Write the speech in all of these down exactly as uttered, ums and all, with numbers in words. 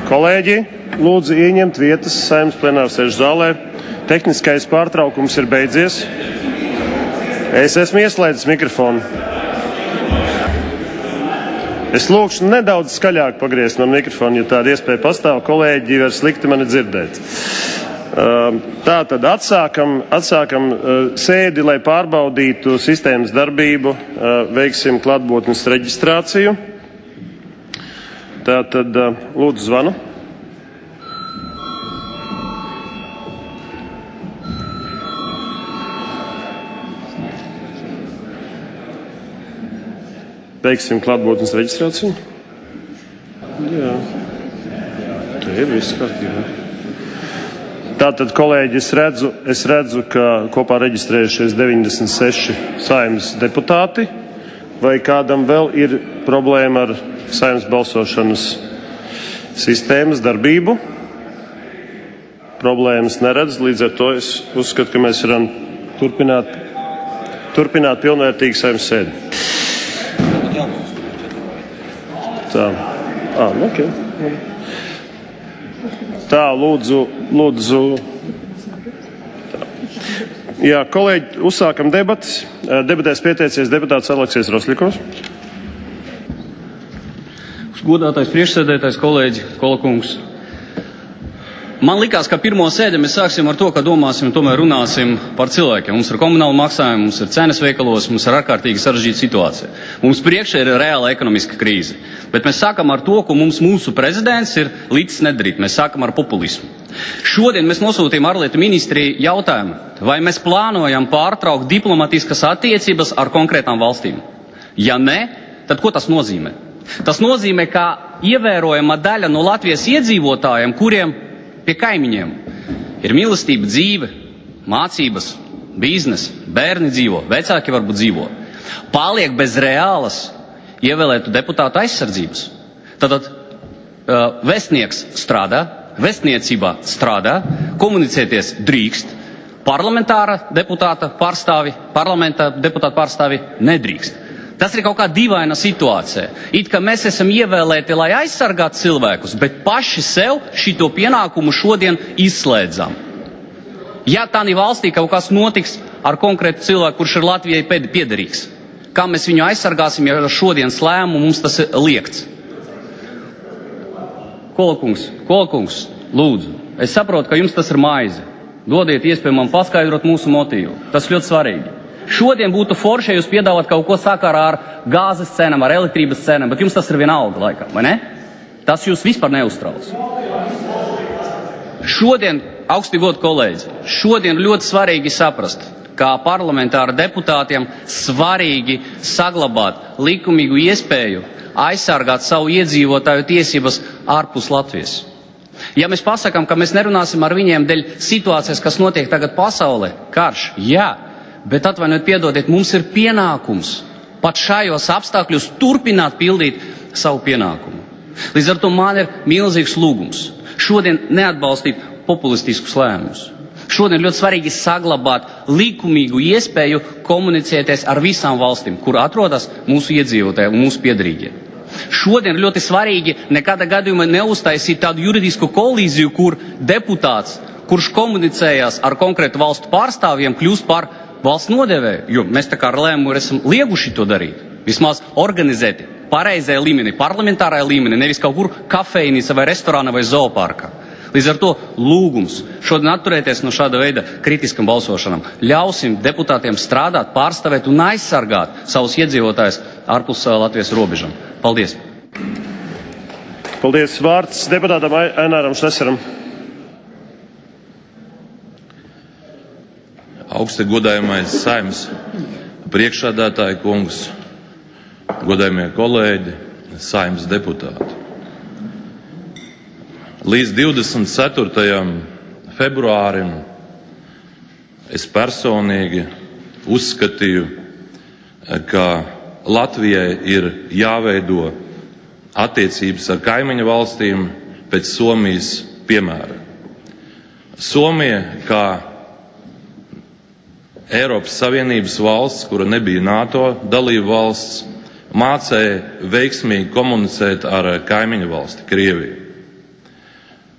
Kolēģi, lūdzu ieņemt vietas Saeimas plenārsēžu zālē. Tehniskais pārtraukums ir beidzies. Es esmu ieslēdzis mikrofonu. Es lūkšu nedaudz skaļāk pagriezt no mikrofona, ja tāda iespēja pastāv. Kolēģi var slikti mani dzirdēt. Tā tad atsākam, atsākam sēdi, lai pārbaudītu sistēmas darbību, veiksim klātbūtnes reģistrāciju. Tā tad lūdzu zvanu. Veiksim klātbūtnes reģistrāciju. Jā. Tā ir viss kārtībā. Tātad, kolēģi, es redzu, es redzu, ka kopā reģistrējušies deviņdesmit seši Saeimas deputāti. Vai kādam vēl ir problēma ar Saeimas balsošanas sistēmas darbību? Problēmas neredz, līdz ar to es uzskatu, ka mēs varam turpināt, turpināt pilnvērtīgi Saeimas sēdi. Tā, ah, ok. Tā, lūdzu, lūdzu. Tā. Jā, kolēģi, uzsākam debatas. Debatēs pieteicies deputāts Aleksijs Rosļikovs. Godātais priekšsēdētājs, kolēģi, Kolakungs. Man likās, ka pirmo sēdi mēs sāksim ar to, ka domāsim un tomēr runāsim par cilvēkiem. Mums ir komunāla maksājumi, mums ir cenas veikalos, mums ir ārkārtīgi sarežģīta situācija. Mums priekšā ir reāla ekonomiska krīze. Bet mēs sākam ar to, ko mums mūsu prezidents ir licis nedarīt. Mēs sākam ar populismu. Šodien mēs nosūtījām ārlietu ministriju jautājumu, vai mēs plānojam pārtraukt diplomatiskas attiecības ar konkrētām valstīm. Ja nē, tad ko tas nozīmē? Tas nozīmē, ka ievērojama daļa no Latvijas iedzīvotājiem, kuriem pie kaimiņiem ir mīlestība, dzīve, mācības, biznesa, bērni dzīvo, vecāki varbūt dzīvo, paliek bez reālas ievēlētu deputātu aizsardzības. Tātad uh, vēstnieks strādā, vēstniecībā strādā, komunicēties drīkst, parlamentāra deputāta pārstāvi, parlamenta deputāta pārstāvi nedrīkst. Tas ir kaut kā dīvaina situācija. It kā mēs esam ievēlēti, lai aizsargātu cilvēkus, bet paši sev šito pienākumu šodien izslēdzam. Ja tādā valstī kaut kas notiks ar konkrētu cilvēku, kurš ir Latvijai piederīgs, kā mēs viņu aizsargāsim, ja šodienas lēmumu mums tas ir liegts? Kolakungs, Kolakungs, lūdzu, es saprotu, ka jums tas ir maize. Dodiet iespēju man paskaidrot mūsu motīvu. Tas ļoti svarīgi. Šodien būtu forši, ja jūs piedāvāt kaut ko sakarā ar gāzes cenām, ar elektrības cenām, bet jums tas ir vienalga laikam, vai ne? Tas jūs vispār neuztrauc. Šodien, augsti godātie kolēģi, šodien ļoti svarīgi saprast, kā parlamentāra deputātiem svarīgi saglabāt likumīgu iespēju aizsargāt savu iedzīvotāju tiesības ārpus Latvijas. Ja mēs pasakām, ka mēs nerunāsim ar viņiem dēļ situācijas, kas notiek tagad pasaulē, karš, jā, bet atvainojiet, piedodiet, mums ir pienākums pat šajos apstākļos turpināt pildīt savu pienākumu. Līdz ar to man ir milzīgs lūgums šodien neatbalstīt populistiskus lēmumus. Šodien ļoti svarīgi saglabāt likumīgu iespēju komunicēties ar visām valstīm, kur atrodas mūsu iedzīvotāji un mūsu piederīgie. Šodien ļoti svarīgi nekādā gadījumā neuztaisīt tādu juridisku kolīziju, kur deputāts, kurš komunicējās ar konkrētu valstu pārstāvjiem, kļūst par valsts nodevēju, jo mēs tā kā ar lēmumu esam lieguši to darīt. Vismaz organizēti pareizajā līmenī, parlamentārajā līmenī, nevis kaut kur kafejnīca vai restorāna vai zooparkā. Līdz ar to lūgums šodien atturēties no šāda veida kritiskam balsošanam. Ļausim deputātiem strādāt, pārstāvēt un aizsargāt savus iedzīvotājus ārpus Latvijas robežām. Paldies! Paldies! Vārds deputātam Aināram Šlesaram. Augsti godājamais Saeimas priekšsēdētāja kungs, godājamie kolēģi, Saeimas deputāti. Līdz divdesmit ceturtajam februārim es personīgi uzskatīju, ka Latvijai ir jāveido attiecības ar kaimiņu valstīm pēc Somijas piemēra. Somija, kā Eiropas Savienības valsts, kura nebija NATO dalība valsts, mācēja veiksmīgi komunicēt ar kaimiņu valsti, Krieviju.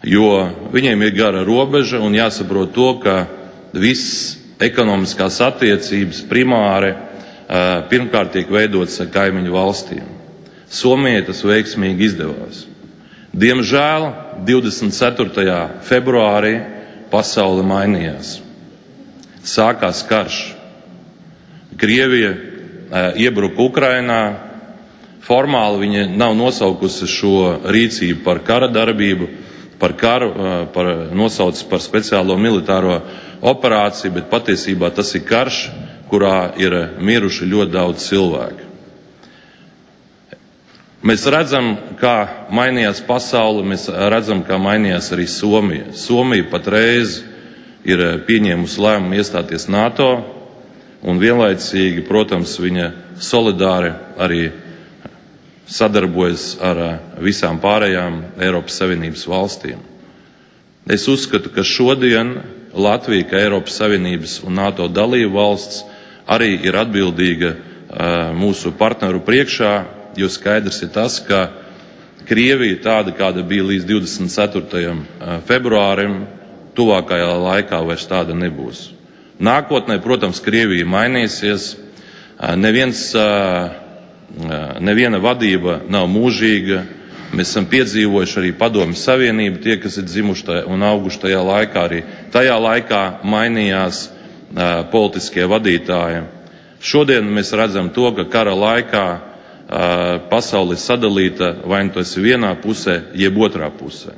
jo viņiem ir gara robeža un jāsaprot to, ka viss ekonomiskās attiecības primāri pirmkārt tiek veidotas ar kaimiņu valstīm. Somijai tas veiksmīgi izdevās. Diemžēl divdesmit ceturtajā februārī pasaule mainījās. Sākās karš. Krievija iebruka Ukrainā. Formāli viņa nav nosaukusi šo rīcību par kara darbību, par karu, par nosaucis par speciālo militāro operāciju, bet patiesībā tas ir karš, kurā ir miruši ļoti daudz cilvēku. Mēs redzam, kā mainījās pasaule, mēs redzam, kā mainījās arī Somija. Somija patreiz ir pieņēmusi lēmumu iestāties NATO, un vienlaicīgi, protams, viņa solidāri arī sadarbojas ar visām pārējām Eiropas Savienības valstīm. Es uzskatu, ka šodien Latvija, kā Eiropas Savienības un NATO dalība valsts, arī ir atbildīga mūsu partneru priekšā, jo skaidrs ir tas, ka Krievija tāda, kāda bija līdz divdesmit ceturtajam februārim, tuvākajā laikā vairs tāda nebūs. Nākotnē, protams, Krievija mainīsies. Neviens Neviena vadība nav mūžīga. Mēs esam piedzīvojuši arī Padomju Savienību, tie, kas ir dzimuši tajā un auguši tajā laikā. Arī tajā laikā mainījās uh, politiskie vadītāji. Šodien mēs redzam to, ka kara laikā uh, pasaule ir sadalīta, vai nu tas ir vienā pusē, jeb otrā pusē.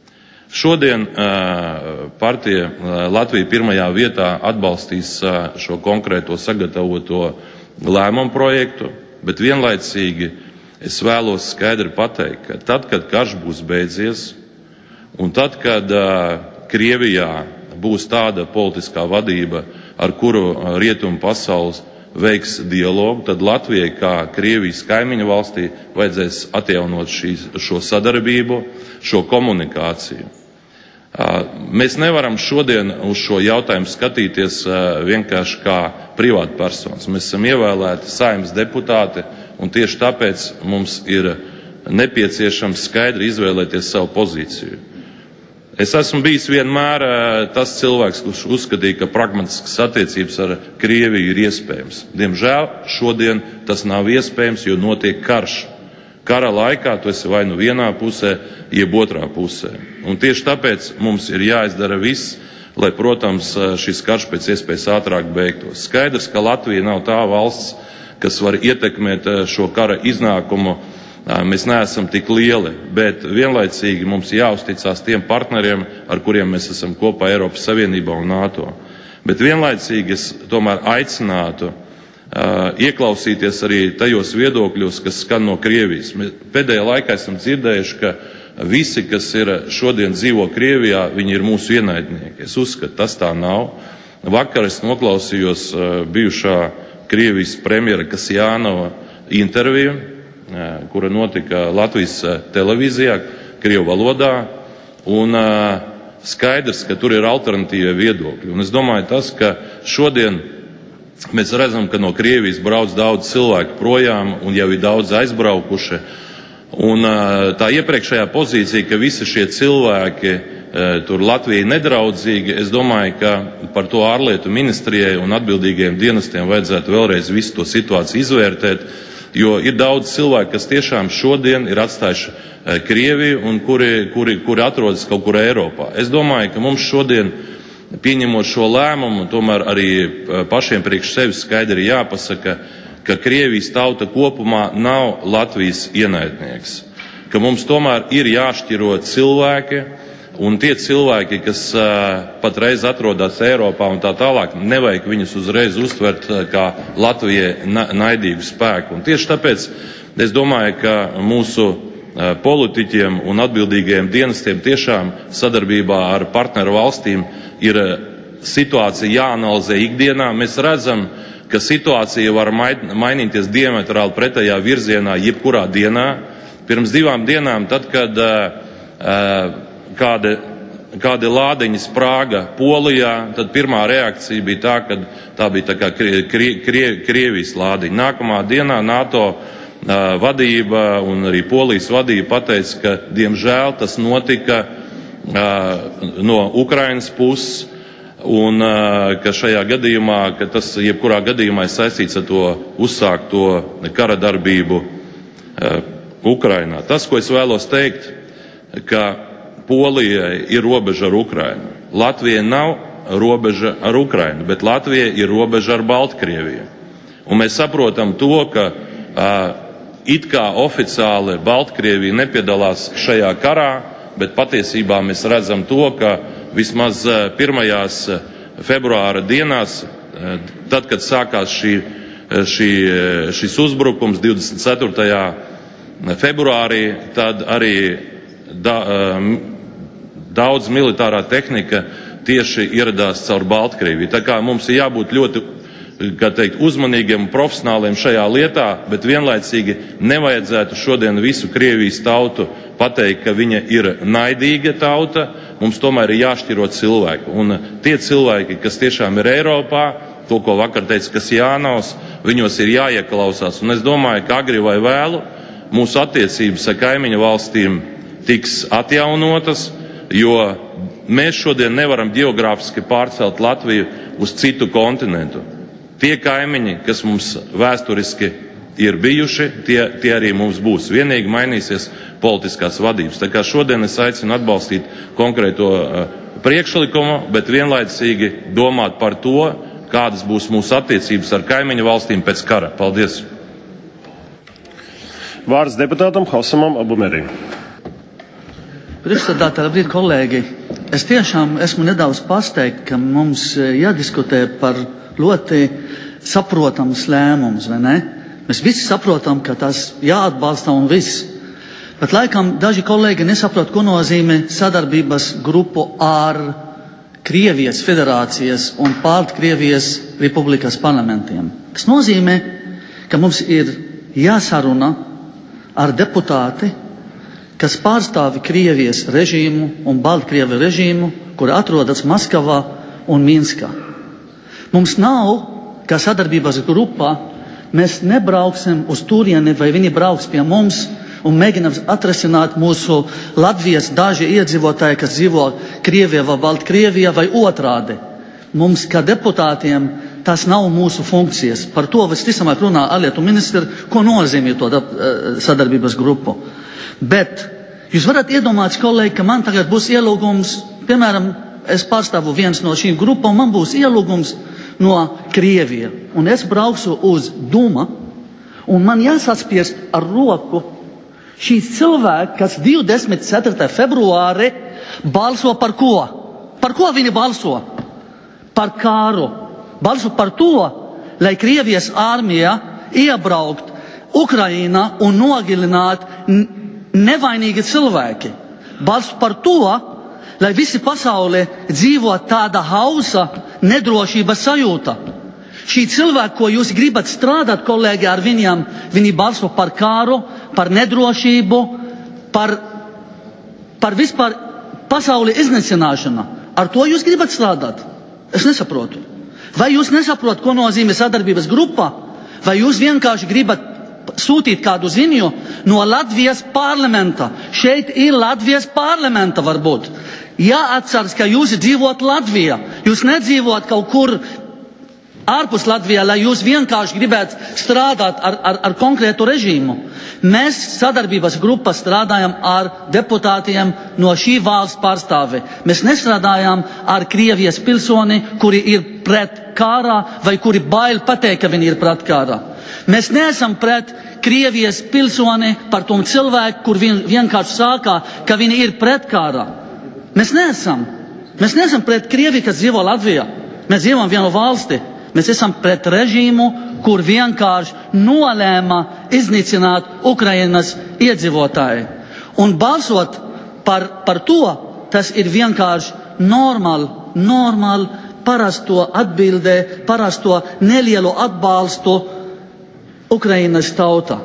Šodien uh, partija uh, Latvija pirmajā vietā atbalstīs uh, šo konkrēto sagatavoto lēmumu projektu. Bet vienlaicīgi es vēlos skaidri pateikt, ka tad, kad karš būs beidzies, un tad, kad uh, Krievijā būs tāda politiskā vadība, ar kuru rietumu pasaules veiks dialogu, tad Latvijai, kā Krievijas kaimiņu valstī, vajadzēs atjaunot šīs, šo sadarbību, šo komunikāciju. Uh, mēs nevaram šodien uz šo jautājumu skatīties uh, vienkārši kā privātpersonas. Mēs esam ievēlēti Saeimas deputāti, un tieši tāpēc mums ir nepieciešams skaidri izvēlēties savu pozīciju. Es esmu bijis vienmēr uh, tas cilvēks, kurš uzskatīja, ka pragmatiskas attiecības ar Krieviju ir iespējams. Diemžēl šodien tas nav iespējams, jo notiek karš. Kara laikā tu esi vai nu vienā pusē, jeb otrā pusē. Un tieši tāpēc mums ir jāizdara viss, lai, protams, šis karš pēc iespējas ātrāk beigtos. Skaidrs, ka Latvija nav tā valsts, kas var ietekmēt šo kara iznākumu. Mēs neesam tik lieli, bet vienlaicīgi mums jāuzticās tiem partneriem, ar kuriem mēs esam kopā Eiropas Savienībā un NATO. Bet vienlaicīgi es tomēr aicinātu Uh, ieklausīties arī tajos viedokļos, kas skan no Krievijas. Mēs pēdējā laikā esam dzirdējuši, ka visi, kas ir šodien dzīvo Krievijā, viņi ir mūsu ienaidnieki. Es uzskatu, tas tā nav. Vakar es noklausījos uh, bijušā Krievijas premjera Kasjānova interviju, uh, kura notika Latvijas uh, televīzijā, Krievu valodā, un uh, skaidrs, ka tur ir alternatīvie viedokļi. Un es domāju tas, ka šodien mēs redzam, ka no Krievijas brauc daudz cilvēku projām un jau ir daudz aizbraukuši. Un tā iepriekšējā pozīcija, ka visi šie cilvēki tur Latvijai nedraudzīgi, es domāju, ka par to ārlietu ministrijai un atbildīgajiem dienestiem vajadzētu vēlreiz visu to situāciju izvērtēt, jo ir daudz cilvēku, kas tiešām šodien ir atstājuši Krieviju un kuri, kuri, kuri atrodas kaut kur Eiropā. Es domāju, ka mums šodien, pieņemot šo lēmumu, tomēr arī pašiem priekš sevis skaidri jāpasaka, ka Krievijas tauta kopumā nav Latvijas ienaidnieks. Ka mums tomēr ir jāšķiro cilvēki, un tie cilvēki, kas uh, patreiz atrodas Eiropā un tā tālāk, nevajag viņus uzreiz uztvert uh, kā Latvijai na- naidīgu spēku. Un tieši tāpēc es domāju, ka mūsu uh, politiķiem un atbildīgajiem dienestiem tiešām sadarbībā ar partneru valstīm ir situācija jāanalizē ikdienā. Mēs redzam, ka situācija var mainīties diametrāli pretējā virzienā jebkurā dienā. Pirms divām dienām, tad, kad uh, kādi, kādi lādiņi sprāga Polijā, tad pirmā reakcija bija tā, ka tā bija tā kā krie, krie, krie, Krievijas lādiņa. Nākamā dienā NATO uh, vadība un arī Polijas vadība pateica, ka diemžēl tas notika no Ukrainas puses, un ka šajā gadījumā, ka tas jebkurā gadījumā ir saistīts ar to uzsākto kara darbību Ukrainā. Tas, ko es vēlos teikt, ka Polijai ir robeža ar Ukrainu. Latvijai nav robeža ar Ukrainu, bet Latvijai ir robeža ar Baltkrieviju. Un mēs saprotam to, ka it kā oficiāli Baltkrievija nepiedalās šajā karā, bet patiesībā mēs redzam to, ka vismaz pirmajās februāra dienās, tad, kad sākās šī, šī, šis uzbrukums divdesmit ceturtajā februārī, tad arī da, daudz militārā tehnika tieši ieradās caur Baltkrieviju. Tā kā mums ir jābūt ļoti, kā teikt, uzmanīgiem un profesionāliem šajā lietā, bet vienlaicīgi nevajadzētu šodien visu Krievijas tautu pateikt, ka viņa ir naidīga tauta. Mums tomēr ir jāšķiro cilvēki. Un tie cilvēki, kas tiešām ir Eiropā, to, ko vakar teica Kasjānovs, viņos ir jāieklausās. Un es domāju, ka agri vai vēlu mūsu attiecības ar kaimiņu valstīm tiks atjaunotas, jo mēs šodien nevaram ģeogrāfiski pārcelt Latviju uz citu kontinentu. Tie kaimiņi, kas mums vēsturiski ir bijuši, tie, tie arī mums būs. Vienīgi mainīsies politiskās vadības. Tā kā šodien es aicinu atbalstīt konkrēto uh, priekšlikumu, bet vienlaicīgi domāt par to, kādas būs mūsu attiecības ar kaimiņu valstīm pēc kara. Paldies! Vārds deputātam Hosamam Abumerim. Priekšsēdētāji, labrīt, kolēģi! Es tiešām esmu nedaudz pasteigts, ka mums jādiskutē par ļoti saprotams lēmums, vai ne? Mēs visi saprotam, ka tas jāatbalsta un viss. Bet laikam daži kolēģi nesaprot, ko nozīmē sadarbības grupu ar Krievijas federācijas un Baltkrievijas republikas parlamentiem. Tas nozīmē, ka mums ir jāsaruna ar deputāti, kas pārstāvi Krievijas režīmu un Baltkrievu režīmu, kur atrodas Maskavā un Minskā. Mums nav, kā sadarbības grupā, mēs nebrauksim uz turieni, vai viņi brauks pie mums un mēģinām atrasināt mūsu Latvijas daži iedzīvotāji, kas dzīvo Krievijā vai Baltkrievijā vai otrādi. Mums, kā deputātiem, tas nav mūsu funkcijas. Par to visticamāk runā ārlietu ministri, ko nozīmē to sadarbības grupu. Bet jūs varat iedomāties, kolēģi, ka man tagad būs ielūgums, piemēram, es pārstāvu viens no šīm grupām, man būs ielūgums no Krievija, un es braukšu uz Duma, un man jāsaspiest ar roku šīs cilvēki, kas divdesmit ceturtajā februārī balso par ko? Par ko viņi balso? Par kāru. Balso par to, lai Krievijas armija iebraukt Ukrainā un nogalināt nevainīgi cilvēki. Balso par to, lai visi pasaulē dzīvo tāda hausa, nedrošības sajūta. Šī cilvēki, ko jūs gribat strādāt, kolēģi, ar viņiem, viņi balso par kāru, par nedrošību, par, par vispār pasauli iznīcināšanu. Ar to jūs gribat strādāt? Es nesaprotu. Vai jūs nesaprotat, ko nozīmē sadarbības grupa? Vai jūs vienkārši gribat sūtīt kādu ziņu no Latvijas parlamenta? Šeit ir Latvijas parlamenta varbūt. Jāatceras, ka jūs dzīvot Latvijā. Jūs nedzīvot kaut kur ārpus Latvijā, lai jūs vienkārši gribētu strādāt ar, ar, ar konkrētu režīmu. Mēs sadarbības grupā strādājam ar deputātiem no šī valsts pārstāvi. Mēs nestrādājam ar Krievijas pilsoni, kuri ir pret kārā vai kuri bail pateikt, ka viņi ir pret kārā. Mēs neesam pret Krievijas pilsoni par tom cilvēku, kur vien, vienkārši sākā, ka viņi ir pret kārā. Mēs neesam. Mēs neesam pret Krieviju, kas dzīvo Latvijā. Mēs dzīvojam vienu valsti. Mēs esam pret režīmu, kur vienkārši nolēma iznīcināt Ukrainas iedzīvotāji. Un balsot par, par to, tas ir vienkārši normāli, normāli parasto atbildē, parasto nelielu atbalstu Ukrainas tauta.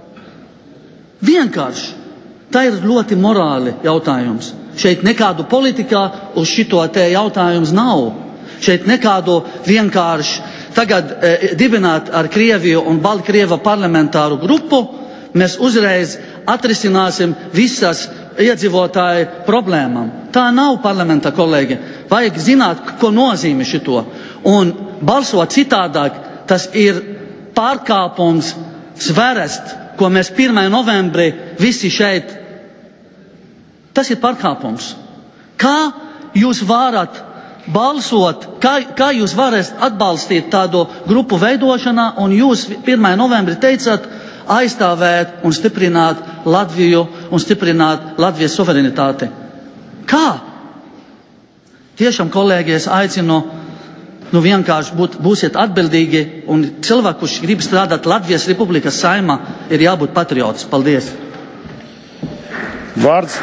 Vienkārši. Tā ir ļoti morāli jautājums. Šeit nekādu politikā uz šito te jautājums nav. Šeit nekādu vienkārši tagad e, dibināt ar Krieviju un Baltkrieva parlamentāru grupu, mēs uzreiz atrisināsim visas iedzīvotāju problēmām. Tā nav parlamenta, kolēģi. Vajag zināt, ko nozīmē šito. Un balsot citādāk, tas ir pārkāpums sverest, ko mēs pirmajā novembrī visi šeit. Tas ir pārkāpums. Kā jūs varat balsot, kā, kā jūs varat atbalstīt tādu grupu veidošanā, un jūs pirmajā novembrī teicat aizstāvēt un stiprināt Latviju un stiprināt Latvijas suverenitāti. Kā? Tiešām, kolēģi, es aicinu, nu vienkārši būt, būsiet atbildīgi, un cilvēki, kurš grib strādāt Latvijas Republikas Saeimā, ir jābūt patriots. Paldies! Vārds.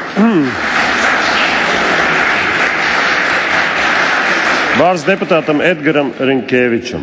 Vārds deputātam Edgaram Rinkēvičam.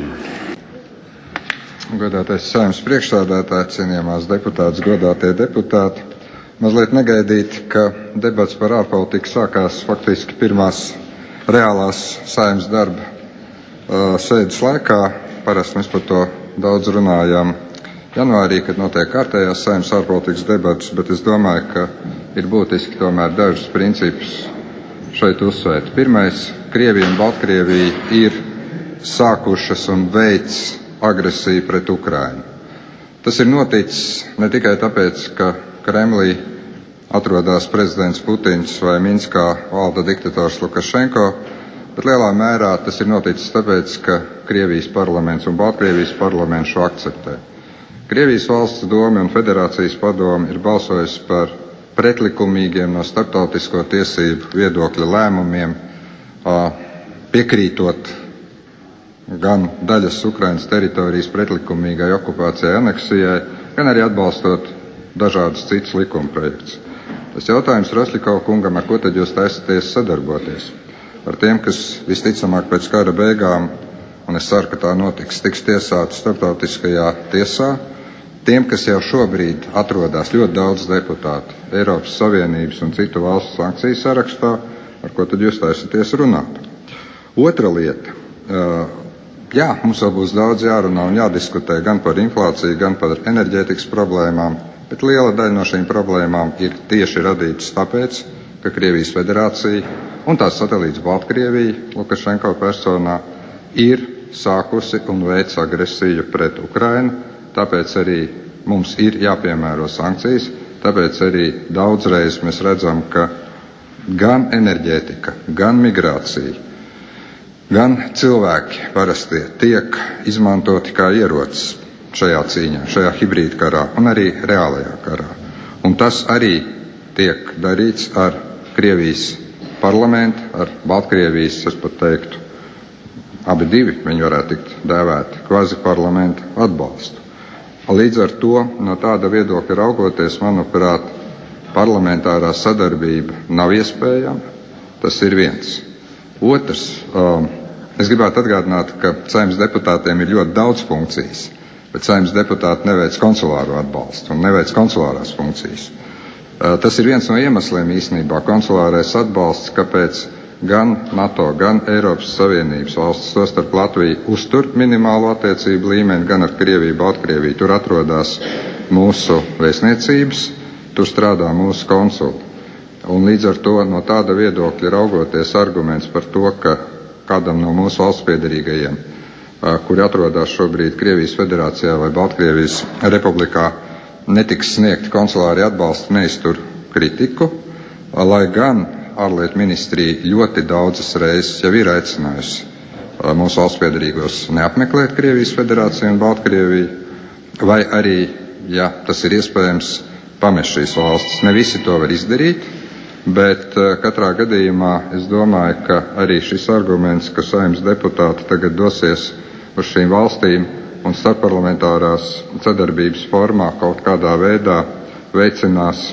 Godātais Saeimas priekšsēdētāji, cienījamās deputātas, godātie deputāti. Mazliet negaidīt, ka debats par ārpolitiku sākās faktiski pirmās reālās Saeimas darba uh, sēdes laikā. Parasti mēs par to daudz runājam janvārī, kad notiek kārtējās Saeimas ārpolitikas debatas, bet es domāju, ka ir būtiski tomēr dažus principus šeit uzsvērt. Pirmais, Krievija un Baltkrievija ir sākušas un veids agresiju pret Ukrainu. Tas ir noticis ne tikai tāpēc, ka Kremlī atrodas prezidents Putins vai Minskā valda diktators Lukašenko, bet lielā mērā tas ir noticis tāpēc, ka Krievijas parlaments un Baltkrievijas parlaments šo akceptē. Krievijas valsts doma un federācijas padome ir balsojusi par pretlikumīgiem no starptautisko tiesību viedokļa lēmumiem, piekrītot gan daļas Ukrainas teritorijas pretlikumīgai okupācijai, aneksijai, gan arī atbalstot dažādus citus likuma projektus. Tas jautājums Rosļikova kungam, ar ko tad jūs taisaties sadarboties? Ar tiem, kas visticamāk pēc kara beigām, un es ceru, ka tā notiks, tiks tiesāti starptautiskajā tiesā, tiem, kas jau šobrīd atrodas ļoti daudz deputātu Eiropas Savienības un citu valstu sankciju sarakstā, ar ko tad jūs taisaties runāt? Otra lieta. Jā, mums vēl būs daudz jārunā un jādiskutē gan par inflāciju, gan par enerģētikas problēmām, bet liela daļa no šīm problēmām ir tieši radītas tāpēc, ka Krievijas federācija un tās satelīts Baltkrievija, Lukašenko personā, ir sākusi un veic agresiju pret Ukrainu, tāpēc arī mums ir jāpiemēro sankcijas, tāpēc arī daudzreiz mēs redzam, ka gan enerģētika, gan migrācija, gan cilvēki parastie tiek izmantoti kā ierocis šajā cīņā, šajā hibrīda karā un arī reālajā karā. Un tas arī tiek darīts ar Krievijas parlamentu, ar Baltkrievijas, es pat teiktu, abi divi, viņi varētu tikt dēvēti, kvazi parlamentu atbalstu. Līdz ar to, no tāda viedokļa raugoties, manuprāt, parlamentārā sadarbība nav iespējama. Tas ir viens. Otrs, um, es gribētu atgādināt, ka Saeimas deputātiem ir ļoti daudz funkcijas, bet Saeimas deputāti neveic konsulāro atbalstu un neveic konsulārās funkcijas. Uh, tas ir viens no iemesliem īstenībā konsulārais atbalsts, kāpēc gan NATO, gan Eiropas Savienības valstis, tostarp Latvija, uztur minimālo attiecību līmeni, gan ar Krieviju, Baltkrieviju. Tur atrodas mūsu vēstniecības, tur strādā mūsu konsuli. Un līdz ar to no tāda viedokļa raugoties arguments par to, ka kādam no mūsu valsts piedarīgajiem, kuri atrodas šobrīd Krievijas federācijā vai Baltkrievijas republikā, netiks sniegt konsulāri atbalstu, neiztur kritiku, lai gan ārlietu ministrija ļoti daudzas reizes jau ir aicinājusi mūsu valsts piedarīgos neapmeklēt Krievijas federāciju un Baltkrieviju, vai arī, ja tas ir iespējams, pamest šīs valstis. Ne visi to var izdarīt, bet katrā gadījumā es domāju, ka arī šis arguments, ka Saeimas deputāti tagad dosies uz šīm valstīm un starpparlamentārās sadarbības formā kaut kādā veidā veicinās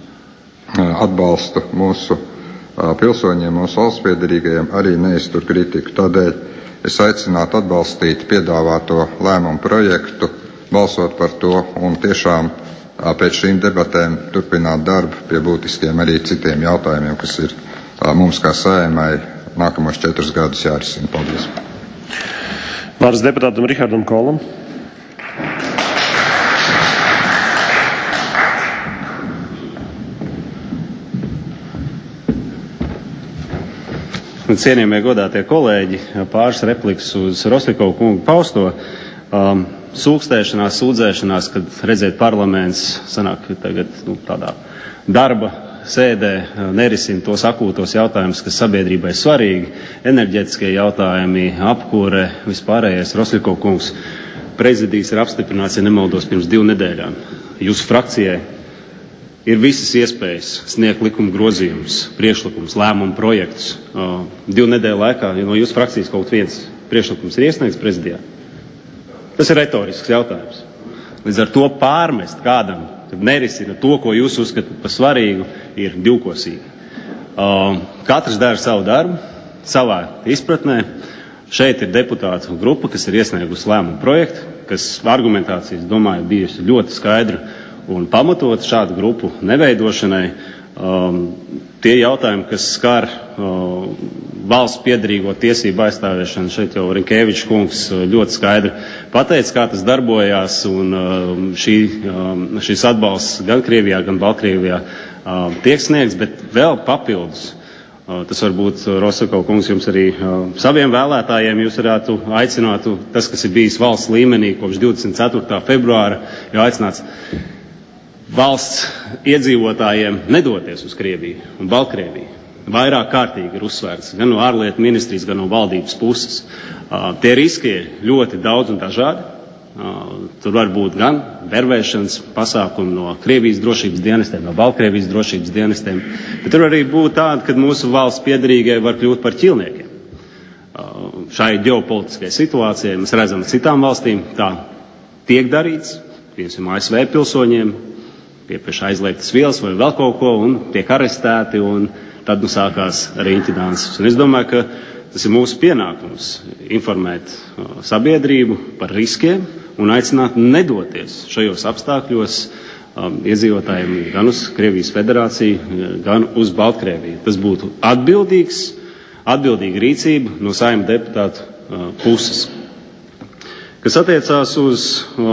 atbalstu mūsu pilsoņiem, mūsu valsts piedarīgajiem, arī neiztur kritiku. Tādēļ es aicinātu atbalstīt piedāvāto lēmumu projektu, balsot par to un tiešām pēc šīm debatēm turpināt darbu pie būtiskiem arī citiem jautājumiem, kas ir mums kā Saeimai nākamos četrus gadus jārisina. Paldies. Vārds deputātam Rihardam Kolam. Un cienījamie godātie kolēģi, pāris replikas uz Roslikovu kungu pausto. Um, sūkstēšanās, sūdzēšanās, kad redzēt parlaments sanāk tagad nu, tādā darba sēdē, nerisina tos akūtos jautājumus, kas sabiedrībai svarīgi, enerģētiskie jautājumi, apkūre, vispārējais. Roslikovu kungs, prezidijs ir apstiprināts, ja nemaldos, pirms divu nedēļām. Jūsu frakcijai ir visas iespējas sniegt likuma grozījumus, priekšlikumus, lēmumu projektus. Uh, divu nedēļu laikā, ja no jūsu frakcijas kaut viens priekšlikums ir iesniegts prezidijā, tas ir retorisks jautājums. Līdz ar to pārmest kādam, kad nerisina to, ko jūs uzskatāt par svarīgu, ir divkosīgi. Uh, katrs dara savu darbu, savā izpratnē. Šeit ir deputātu grupa, kas ir iesniegusi lēmumu projektu, kas argumentācijas, domāju, bijusi ļoti skaidra un pamatot šādu grupu neveidošanai. Um, tie jautājumi, kas skar uh, valsts piederīgo tiesību aizstāvēšanu, šeit jau Rinkēvičs kungs ļoti skaidri pateica, kā tas darbojās, un um, šī, um, šis atbalsts gan Krievijā, gan Baltkrievijā um, tiek sniegts, bet vēl papildus. Uh, tas varbūt, Roslikovu kungs, jums arī uh, saviem vēlētājiem jūs varētu aicināt, tas, kas ir bijis valsts līmenī kopš divdesmit ceturtā februāra, jau aicināts valsts iedzīvotājiem nedoties uz Krieviju un Baltkrieviju. Vairāk kārtīgi ir uzsvērts gan no ārlietu ministrijas, gan no valdības puses. Uh, tie riski ir ļoti daudz un dažādi. Uh, tur var būt gan vervēšanas pasākumi no Krievijas drošības dienestiem, no Baltkrievijas drošības dienestiem, bet tur arī būt tādi, kad mūsu valsts piederīgie var kļūt par ķilniekiem. Uh, šai ģeopolitiskai situācijai mēs redzam citām valstīm, tā tiek darīts, piemēram, A S V pilsoņiem, piepieši aizliegtas vielas vai vēl kaut ko, un tiek arestēti, un tad nu sākās riņķidāns. Un es domāju, ka tas ir mūsu pienākums informēt uh, sabiedrību par riskiem un aicināt nedoties šajos apstākļos um, iedzīvotājiem gan uz Krievijas federāciju, gan uz Baltkrieviju. Tas būtu atbildīgs, atbildīga rīcība no Saeima deputātu uh, puses. Kas attiecās uz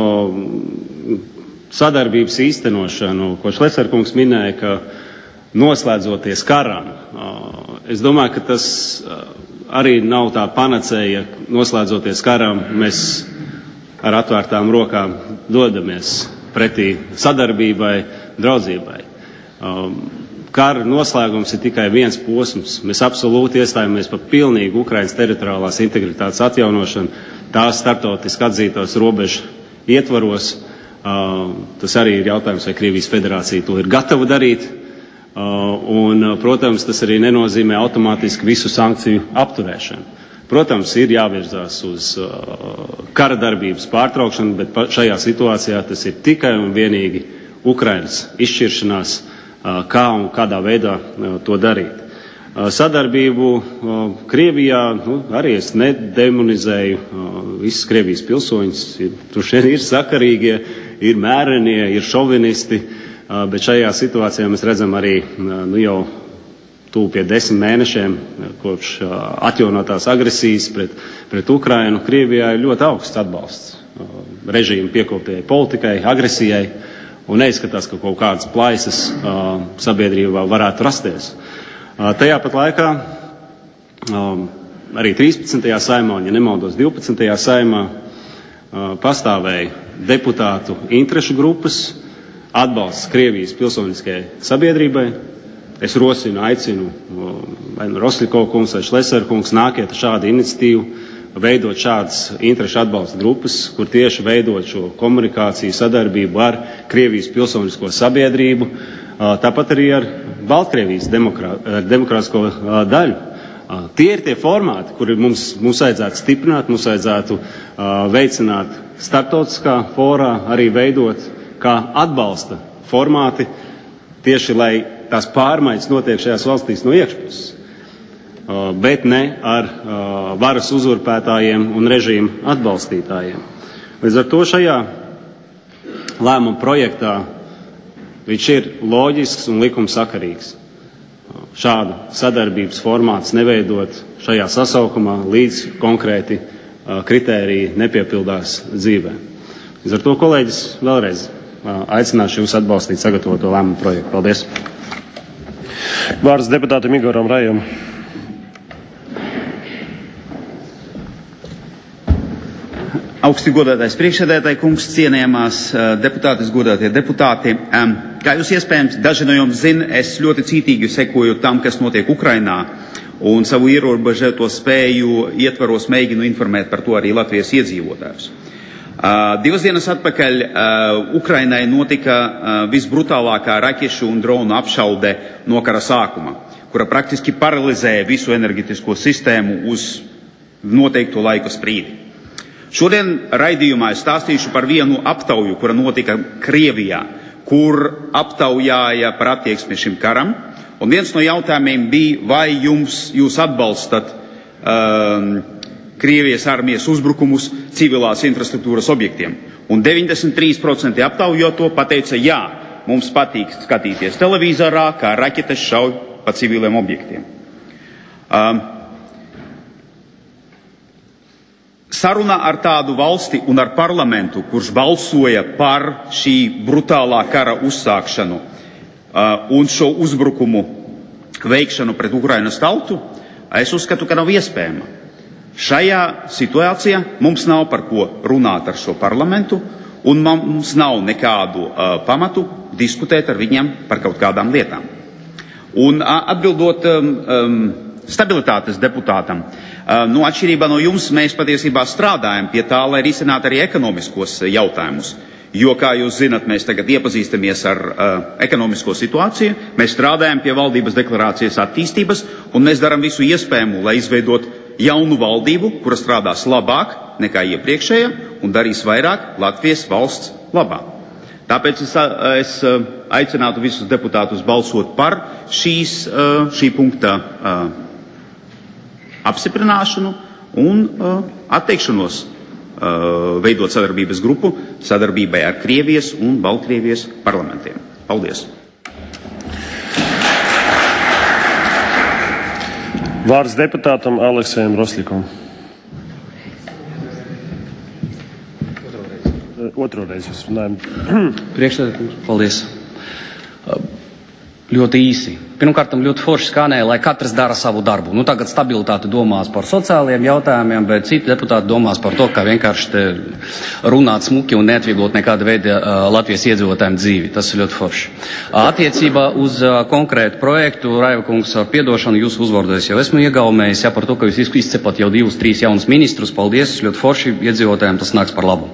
uh, sadarbības īstenošanu, ko Šleserkungs minēja, ka noslēdzoties karam, es domāju, ka tas arī nav tā panacēja, noslēdzoties karam, mēs ar atvērtām rokām dodamies pretī sadarbībai, draudzībai. Kara noslēgums ir tikai viens posms. Mēs absolūti iestājamies par pilnīgu Ukrainas teritoriālās integritātes atjaunošanu, tās starptautiski atzītās robežu ietvaros. Uh, tas arī ir jautājums, vai Krievijas federācija to ir gatava darīt. Uh, un, protams, tas arī nenozīmē automātiski visu sankciju apturēšanu. Protams, ir jāvirzās uz uh, kara darbības pārtraukšanu, bet šajā situācijā tas ir tikai un vienīgi Ukrainas izšķiršanās, uh, kā un kādā veidā uh, to darīt. Uh, sadarbību uh, Krievijā, nu, arī es nedemonizēju uh, visus Krievijas pilsoņus. Ir, tur šeit ir sakarīgie, ir mērenie, ir šovinisti, bet šajā situācijā mēs redzam arī nu, jau tuvu pie desmit mēnešiem, kopš atjaunotās agresijas pret, pret Ukrainu. Krievijā ir ļoti augsts atbalsts režīmu piekoptajai politikai, agresijai, un neizskatās, ka kaut kādas plaisas sabiedrībā varētu rasties. Tajā pat laikā arī trīspadsmitajā saimā, ja nemaldos divpadsmitajā saimā, pastāvēja deputātu interešu grupas, atbalsts Krievijas pilsoniskajai sabiedrībai. Es rosinu, aicinu vai nu Roslikovu kungs vai Šleser kungs nākiet šādu iniciatīvu, veidot šādas interešu atbalsta grupas, kur tieši veidot šo komunikāciju, sadarbību ar Krievijas pilsonisko sabiedrību, tāpat arī ar Baltkrievijas demokrā, demokrātisko daļu. Tie ir tie formāti, kuri mums, mums vajadzētu stiprināt, mums vajadzētu uh, veicināt starptautiskā fórā, arī veidot kā atbalsta formāti, tieši lai tās pārmaiņas notiek šajās valstīs no iekšpuses, uh, bet ne ar uh, varas uzurpētājiem un režīmu atbalstītājiem. Līdz ar to šajā lēmuma projektā viņš ir loģisks un likumsakarīgs. Šādu sadarbības formātus neveidot šajā sasaukumā, līdz konkrēti uh, kritēriji nepiepildās dzīvē. Līdz ar to, kolēģis, vēlreiz uh, aicināšu jūs atbalstīt sagatavoto lēmumu projektu. Paldies! Vārds deputātam Igoram Rajam. Augsti godātais priekšsēdētāji kungs, cienējamās deputātes, godātie deputāti. Kā jūs iespējams daži no jums zina, es ļoti cītīgi sekoju tam, kas notiek Ukrainā, un savu ierobežoto spēju ietvaros mēģinu informēt par to arī Latvijas iedzīvotājus. Divas dienas atpakaļ Ukrainai notika visbrutālākā raķešu un dronu apšaude no kara sākuma, kura praktiski paralizēja visu enerģetisko sistēmu uz noteikto laiku sprīdi. Šodien raidījumā es stāstīšu par vienu aptauju, kura notika Krievijā, kur aptaujāja par attieksmi šim karam. Un viens no jautājumiem bija, vai jums, jūs atbalstat um, Krievijas armijas uzbrukumus civilās infrastruktūras objektiem. Un deviņdesmit trīs procenti aptaujoto pateica, jā, mums patīk skatīties televizorā, kā raķetes šauj pa civiliem objektiem. Um, Saruna ar tādu valsti un ar parlamentu, kurš balsoja par šī brutālā kara uzsākšanu uh, un šo uzbrukumu veikšanu pret Ukrainas tautu, es uzskatu, ka nav iespējama. Šajā situācijā mums nav par ko runāt ar šo parlamentu un mums nav nekādu uh, pamatu diskutēt ar viņiem par kaut kādām lietām. Un uh, atbildot um, um, stabilitātes deputātam, no atšķirībā no jums mēs patiesībā strādājam pie tā, lai risinātu arī ekonomiskos jautājumus. Jo, kā jūs zinat, mēs tagad iepazīstamies ar uh, ekonomisko situāciju, mēs strādājam pie valdības deklarācijas attīstības, un mēs darām visu iespējamo, lai izveidot jaunu valdību, kura strādās labāk nekā iepriekšējā un darīs vairāk Latvijas valsts labā. Tāpēc es, es aicinātu visus deputātus balsot par šīs, šī punkta apstiprināšanu un uh, atteikšanos uh, veidot sadarbības grupu sadarbībai ar Krievijas un Baltkrievijas parlamentiem. Paldies! Vārds deputātam Aleksējam Rosļikom. Otro reizi jūs runājam. Priekšsēdētājs, paldies. Ļoti īsi. Pirmkārt, ļoti forši skanēja, lai katrs dara savu darbu. Nu, tagad stabilitāte domās par sociālajiem jautājumiem, bet citi deputāti domās par to, kā vienkārši te runāt smuki un neatvieglot nekāda veida uh, Latvijas iedzīvotājiem dzīvi. Tas ir ļoti forši. Attiecībā uz uh, konkrētu projektu, Raiva kungs, ar piedošanu jūsu uzvārdos jau esmu iegaumējis, ja par to, ka jūs izcepat jau divus, trīs jaunus ministrus. Paldies, ļoti forši iedzīvotājiem, tas nāks par labu.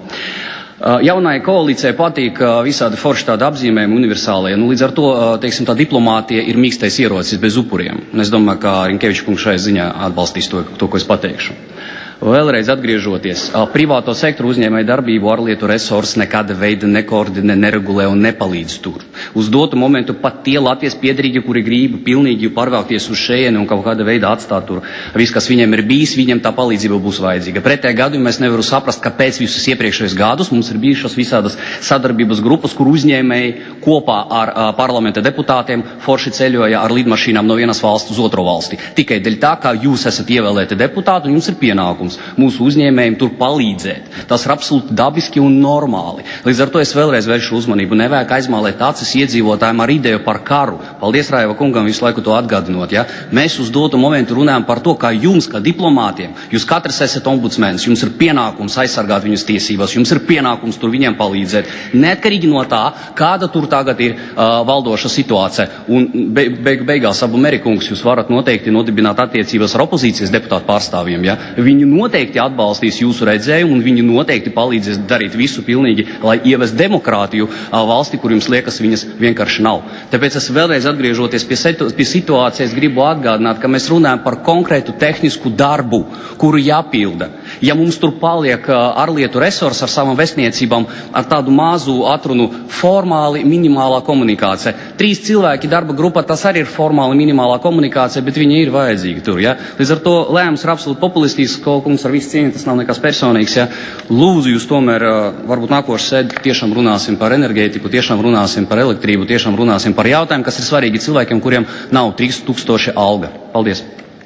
Jaunai koalīcijai patīk visādi forši tādi apzīmējumi universālie. Nu, līdz ar to, teiksim, tā diplomātija ir mīkstais ierocis bez upuriem. Un es domāju, ka Rinkeviča kungs šai ziņā atbalstīs to, to, ko es pateikšu. Vēlreiz atgriežoties, privāto sektoru uzņēmēju darbību ārlietu resursi nekāda veida nekoordinē, neregulē un nepalīdz tur. Uz dotu momentu pat tie Latvijas piedrīgi, kuri grib pilnīgi pārvēlties uz šejieni un kaut kāda veida atstāt tur viss, kas viņiem ir bijis, viņiem tā palīdzība būs vajadzīga. Pretējā gadījumā es nevaru saprast, kāpēc visus iepriekšējos gadus mums ir bijušas visādas sadarbības grupas, kur uzņēmēji kopā ar uh, parlamenta deputātiem forši ceļoja ar lidmašīnām no vienas valsts uz otro valsti. Tikai dēļ tā, kā jūs esat ievēlēti deputāti un jums ir pienākums mūsu uzņēmējiem tur palīdzēt. Tas ir absolūti dabiski un normāli. Līdz ar to es vēlreiz vēršu uzmanību. Nevajag aizmālēt acis iedzīvotājiem ar ideju par karu. Paldies Raiva kungam visu laiku to atgādinot. Ja? Mēs uz dotu momentu runājam par to, kā jums, kā diplomātiem, jūs katrs esat ombudsmenis, jums ir pienākums aizsargāt viņus tiesības, jums ir pienākums tur viņiem palīdzēt. Neatkarīgi no tā, kāda tur tagad ir uh, valdoša situācija. Un be, be, beigās abu Merikungs jūs varat noteikti nodibināt attiecības ar opozīcijas deputātu pārstāvjiem. Ja? Viņi noteikti atbalstīs jūsu redzējumu un viņi noteikti palīdzēs darīt visu pilnīgi, lai ievest demokrātiju valsti, kur jums liekas viņas vienkārši nav. Tāpēc es vēlreiz atgriežoties pie, situ, pie situācijas gribu atgādināt, ka mēs runājam par konkrētu tehnisku darbu, kuru jāpilda. Ja mums tur paliek ārlietu resursi ar savām vēstniecībām, ar tādu mazu atrunu formāli minimālā komunikācija. Trīs cilvēki darba grupā, tas arī ir formāli minimālā komunikācija, bet viņi ir vajadzīgi tur. Ja? Līdz ar to lēmums ir absolūti populistisks, kungs, ar visu cieņu, tas nav nekas personīgs. Ja? Lūdzu jūs tomēr, varbūt nākošais sēdi, tiešām runāsim par enerģētiku, tiešām runāsim par elektrību, tiešām runāsim par jautājumu, kas ir svarīgi cilvēkiem, kuriem nav trīs tūkstoši alga. Paldies.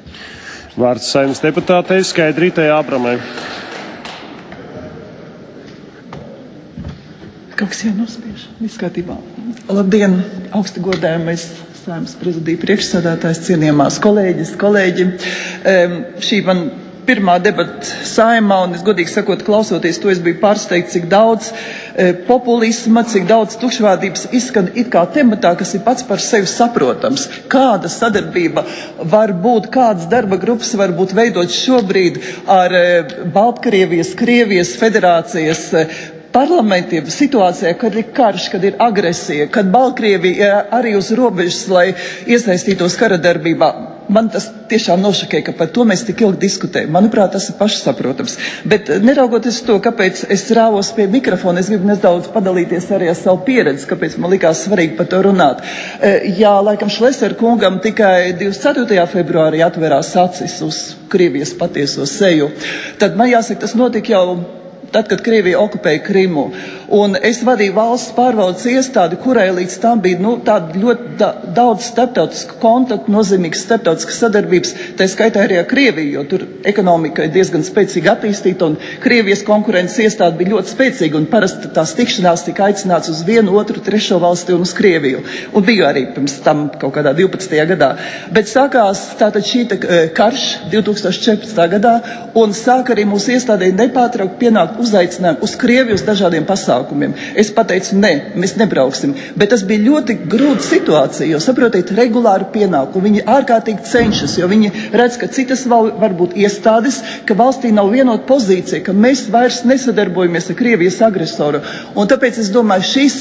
Vārds Saeimas deputātei Skaidrītei Ābramai. Kaut kas jānospiež. Viss kārtībā. Labdien, augsti godājamais Saeimas prezidija priekšsēdētājs, cienījamās kolēģis, kolēģi. Um, šī man pirmā debata Saeimā, un es godīgi sakot, klausoties to, es biju pārsteigts, cik daudz e, populisma, cik daudz tukšvārdības izskan it kā tematā, kas ir pats par sevi saprotams. Kāda sadarbība var būt, kādas darba grupas var būt veidot šobrīd ar e, Baltkrievijas, Krievijas federācijas e, parlamentiem situācijā, kad ir karš, kad ir agresija, kad Baltkrievija arī uz robežas, lai iesaistītos kara darbībā. Man tas tiešām nošokēja, ka par to mēs tik ilgi diskutējam. Manuprāt, tas ir pašsaprotams. Bet neraugoties to, kāpēc es rāvos pie mikrofona, es gribu nedaudz padalīties arī ar savu pieredzi, kāpēc man likās svarīgi par to runāt. Jā, laikam Šleser kungam tikai divdesmit ceturtajā februārī atvērās acis uz Krievijas patieso seju. Tad man jāsaka, tas notika jau tad, kad Krievija okupēja Krimu. Un es vadīju valsts pārvaldes iestādi, kurai līdz tam bija nu, tāda ļoti da, daudz starptautisku kontaktu, nozīmīgas starptautiskas sadarbības, tā skaitā arī ar Krieviju, jo tur ekonomika ir diezgan spēcīgi attīstīta un Krievijas konkurences iestāde bija ļoti spēcīga un parasti tās tikšanās tika aicināts uz vienu, otru, trešo valsti un uz Krieviju. Un biju arī pirms tam kaut kādā divpadsmitajā gadā. Bet sākās tātad šī te, karš divtūkstoš četrpadsmitajā gadā un sāk arī mūsu iestādē nepārtraukt pienākt uzaicinājumu uz Krieviju uz dažādiem pasākumiem. Es pateicu, ne, mēs nebrauksim. Bet tas bija ļoti grūta situācija, jo, saprotiet, regulāri pienākumu. Viņi ārkārtīgi cenšas, jo viņi redz, ka citas val, varbūt iestādes, ka valstī nav vienota pozīcija, ka mēs vairs nesadarbojamies ar Krievijas agresoru. Un tāpēc es domāju, šis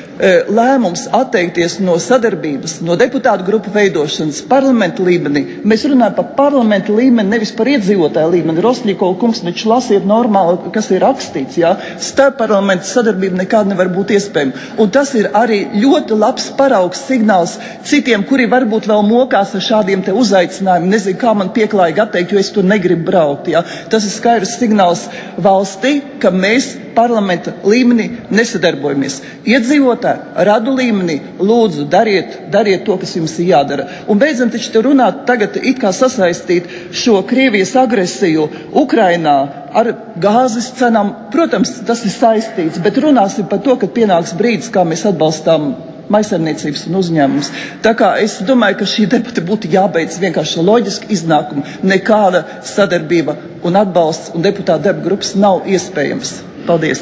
lēmums atteikties no sadarbības, no deputātu grupu veidošanas parlamentu līmenī. Mēs runājam par parlamentu līmeni, nevis par iedzīvotāju līmeni. Rosļikova kungs viņš lasiet normāli, kas ir rakstīts, jā. Starp parlamentu sadarbība nekāda nevar būt iespējama. Un tas ir arī ļoti labs paraugs signāls citiem, kuri varbūt vēl mokās ar šādiem te uzaicinājumiem. Nezinu, kā man pieklājīgi atteikt, jo es tur negribu braukt, jā. Tas ir skaidrs signāls valstī, ka mēs parlamenta līmenī nesadarbojamies. Iedzīvotāji, radu līmenī, lūdzu, dariet, dariet to, kas jums ir jādara. Un beidzam taču te runāt tagad it kā sasaistīt šo Krievijas agresiju Ukrainā ar gāzes cenām. Protams, tas ir saistīts, bet runāsim par to, ka pienāks brīdis, kā mēs atbalstām maisaimniecības un uzņēmums. Tā kā es domāju, ka šī debata būtu jābeidz vienkārši loģiski iznākumu. Nekāda sadarbība un atbalsts un deputāta darba grupas nav iespējams. Paldies.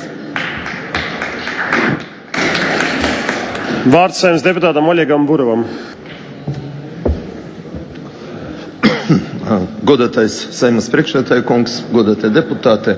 Vārds Saeimas deputātam Oļegam Burovam. Godātais Saeimas priekšsēdētāja kungs, godātie deputāti.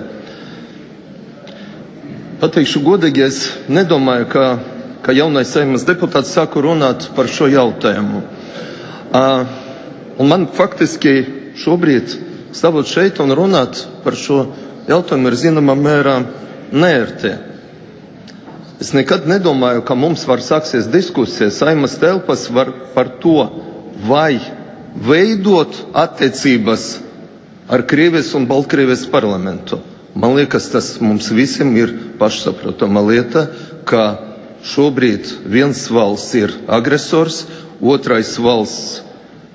Pateikšu godīgi, es nedomāju, ka, ka jaunais Saeimas deputāts sāku runāt par šo jautājumu. Uh, un man faktiski šobrīd stāvot šeit un runāt par šo jautājumu ir zināmā mērā nērti. Es nekad nedomāju, ka mums var sāksies diskusijas Saeimas telpas var par to, vai veidot attiecības ar Krievijas un Baltkrievijas parlamentu. Man liekas, tas mums visiem ir pašsaprotama lieta, ka šobrīd viens valsts ir agresors, otrais valsts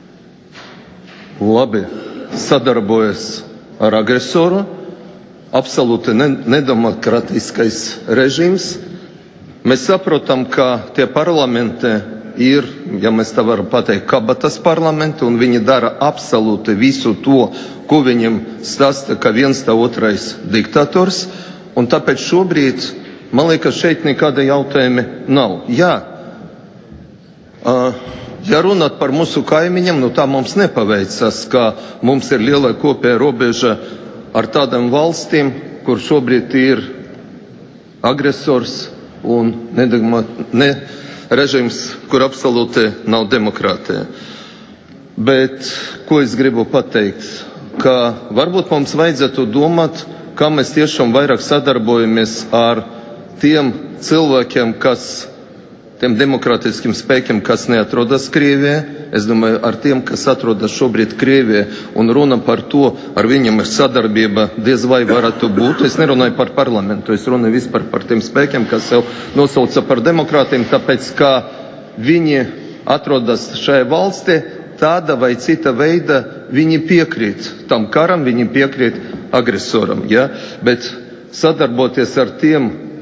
labi sadarbojas ar agresoru, absolūti nedemokrātiskais režīms. Mēs saprotam, ka tie parlamenti ir, ja mēs tā varam pateikt, kabatas parlamenti, un viņi dara absolūti visu to, ko viņiem stāsta, ka viens tā otrais diktators, un tāpēc šobrīd, man liekas, šeit nekāda jautājumi nav. Jā, uh, ja runāt par mūsu kaimiņiem, nu tā mums nepaveicas, ka mums ir liela kopēja robeža ar tādām valstīm, kur šobrīd ir agresors un ne režīms, kur absolūti nav demokrātija. Bet, ko es gribu pateikt, ka varbūt mums vajadzētu domāt, kā mēs tiešām vairāk sadarbojamies ar tiem cilvēkiem, kas, tiem demokrātiskiem spēkiem, kas neatrodas Krievijā. Es domāju, ar tiem, kas atrodas šobrīd Krievijā, un runa par to, ar viņiem ir sadarbība, diez vai varētu būt. Es nerunāju par parlamentu, es runāju vispār par tiem spēkiem, kas sev nosauca par demokrātiem, tāpēc, ka viņi atrodas šajā valstī, tāda vai cita veida, viņi piekrīt tam karam, viņi piekrīt agresoram. Ja? Bet sadarboties ar tiem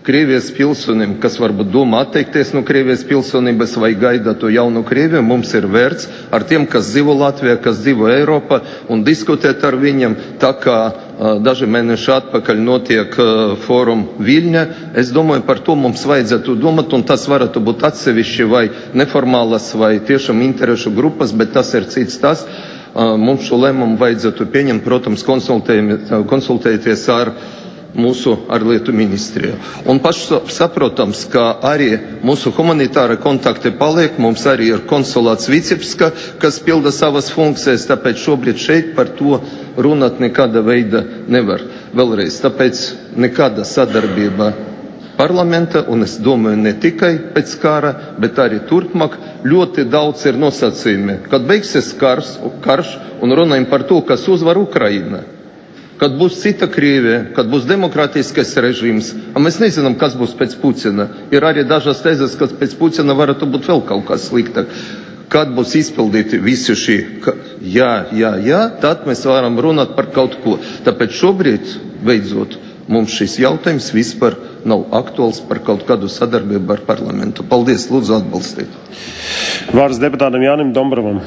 Krievijas pilsonim, kas varbūt domā atteikties no Krievijas pilsonības vai gaida to jaunu Krieviju, mums ir vērts ar tiem, kas dzīvo Latvijā, kas dzīvo Eiropā, un diskutēt ar viņiem, tā kā uh, daži mēneši atpakaļ notiek uh, fórum Viļņa. Es domāju, par to mums vajadzētu domāt, un tas varētu būt atsevišķi vai neformālas vai tiešām interešu grupas, bet tas ir cits tas. Uh, mums šo lēmumu vajadzētu pieņemt, protams, konsultēties ar mūsu ārlietu ministriju. Un pašsaprotams, ka arī mūsu humanitāra kontakti paliek, mums arī ir konsulāts Vicebska, kas pilda savas funkcijas, tāpēc šobrīd šeit par to runāt nekāda veida nevar. Vēlreiz, tāpēc nekāda sadarbība parlamenta, un es domāju ne tikai pēc kara, bet arī turpmāk, ļoti daudz ir nosacījumi. Kad beigsies kars, karš un runājam par to, kas uzvar Ukraina, kad būs cita Krievija, kad būs demokrātiskais režīms, un mēs nezinām, kas būs pēc Putina. Ir arī dažas tezes, ka pēc Putina varētu būt vēl kaut kas sliktāk. Kad būs izpildīti visi šī jā, jā, jā, tad mēs varam runāt par kaut ko. Tāpēc šobrīd, beidzot, mums šis jautājums vispār nav aktuāls par kaut kādu sadarbību ar parlamentu. Paldies, lūdzu atbalstīt. Vārds deputātam Jānim Dombrovam.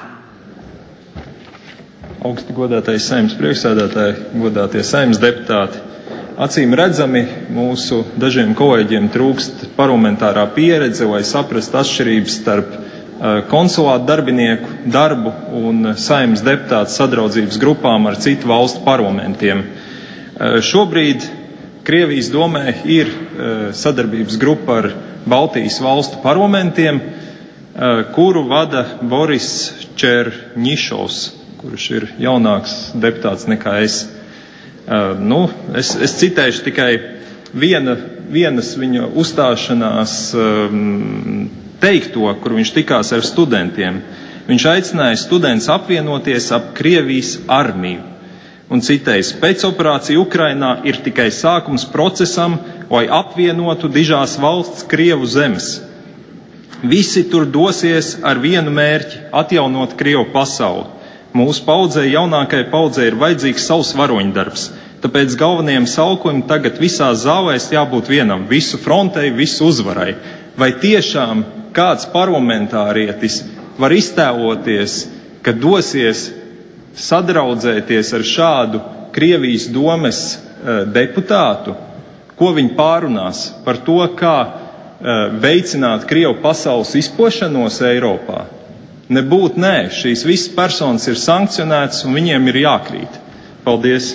Augsti godātais Saeimas priekšsēdētāji, godātie Saeimas deputāti. Acīm redzami mūsu dažiem kolēģiem trūkst parlamentārā pieredze, lai saprast atšķirības starp konsulātu darbinieku darbu un Saeimas deputātu sadraudzības grupām ar citu valstu parlamentiem. Šobrīd Krievijas domē ir sadarbības grupa ar Baltijas valstu parlamentiem, kuru vada Boris Černišovs, kurš ir jaunāks deputāts nekā es. Uh, nu, es, es citēšu tikai viena, vienas viņa uzstāšanās um, teikto, kur viņš tikās ar studentiem. Viņš aicināja studentus apvienoties ap Krievijas armiju. Un citējis, pēcoperācija Ukrainā ir tikai sākums procesam, lai apvienotu dižās valsts Krievu zemes. Visi tur dosies ar vienu mērķi – atjaunot Krievu pasauli. Mūsu paudzei, jaunākajai paudzei ir vajadzīgs savs varoņdarbs, tāpēc galvenajam salkojam tagad visās zālēs jābūt vienam, visu frontei, visu uzvarai. Vai tiešām kāds parlamentārietis var iztēloties, ka dosies sadraudzēties ar šādu Krievijas domes uh, deputātu, ko viņi pārunās par to, kā uh, veicināt Krievu pasaules izplošanos Eiropā? Nebūt nē, šīs visas personas ir sankcionētas un viņiem ir jākrīt. Paldies.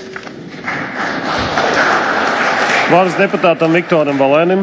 Vārds deputātam Viktoram Valēnim.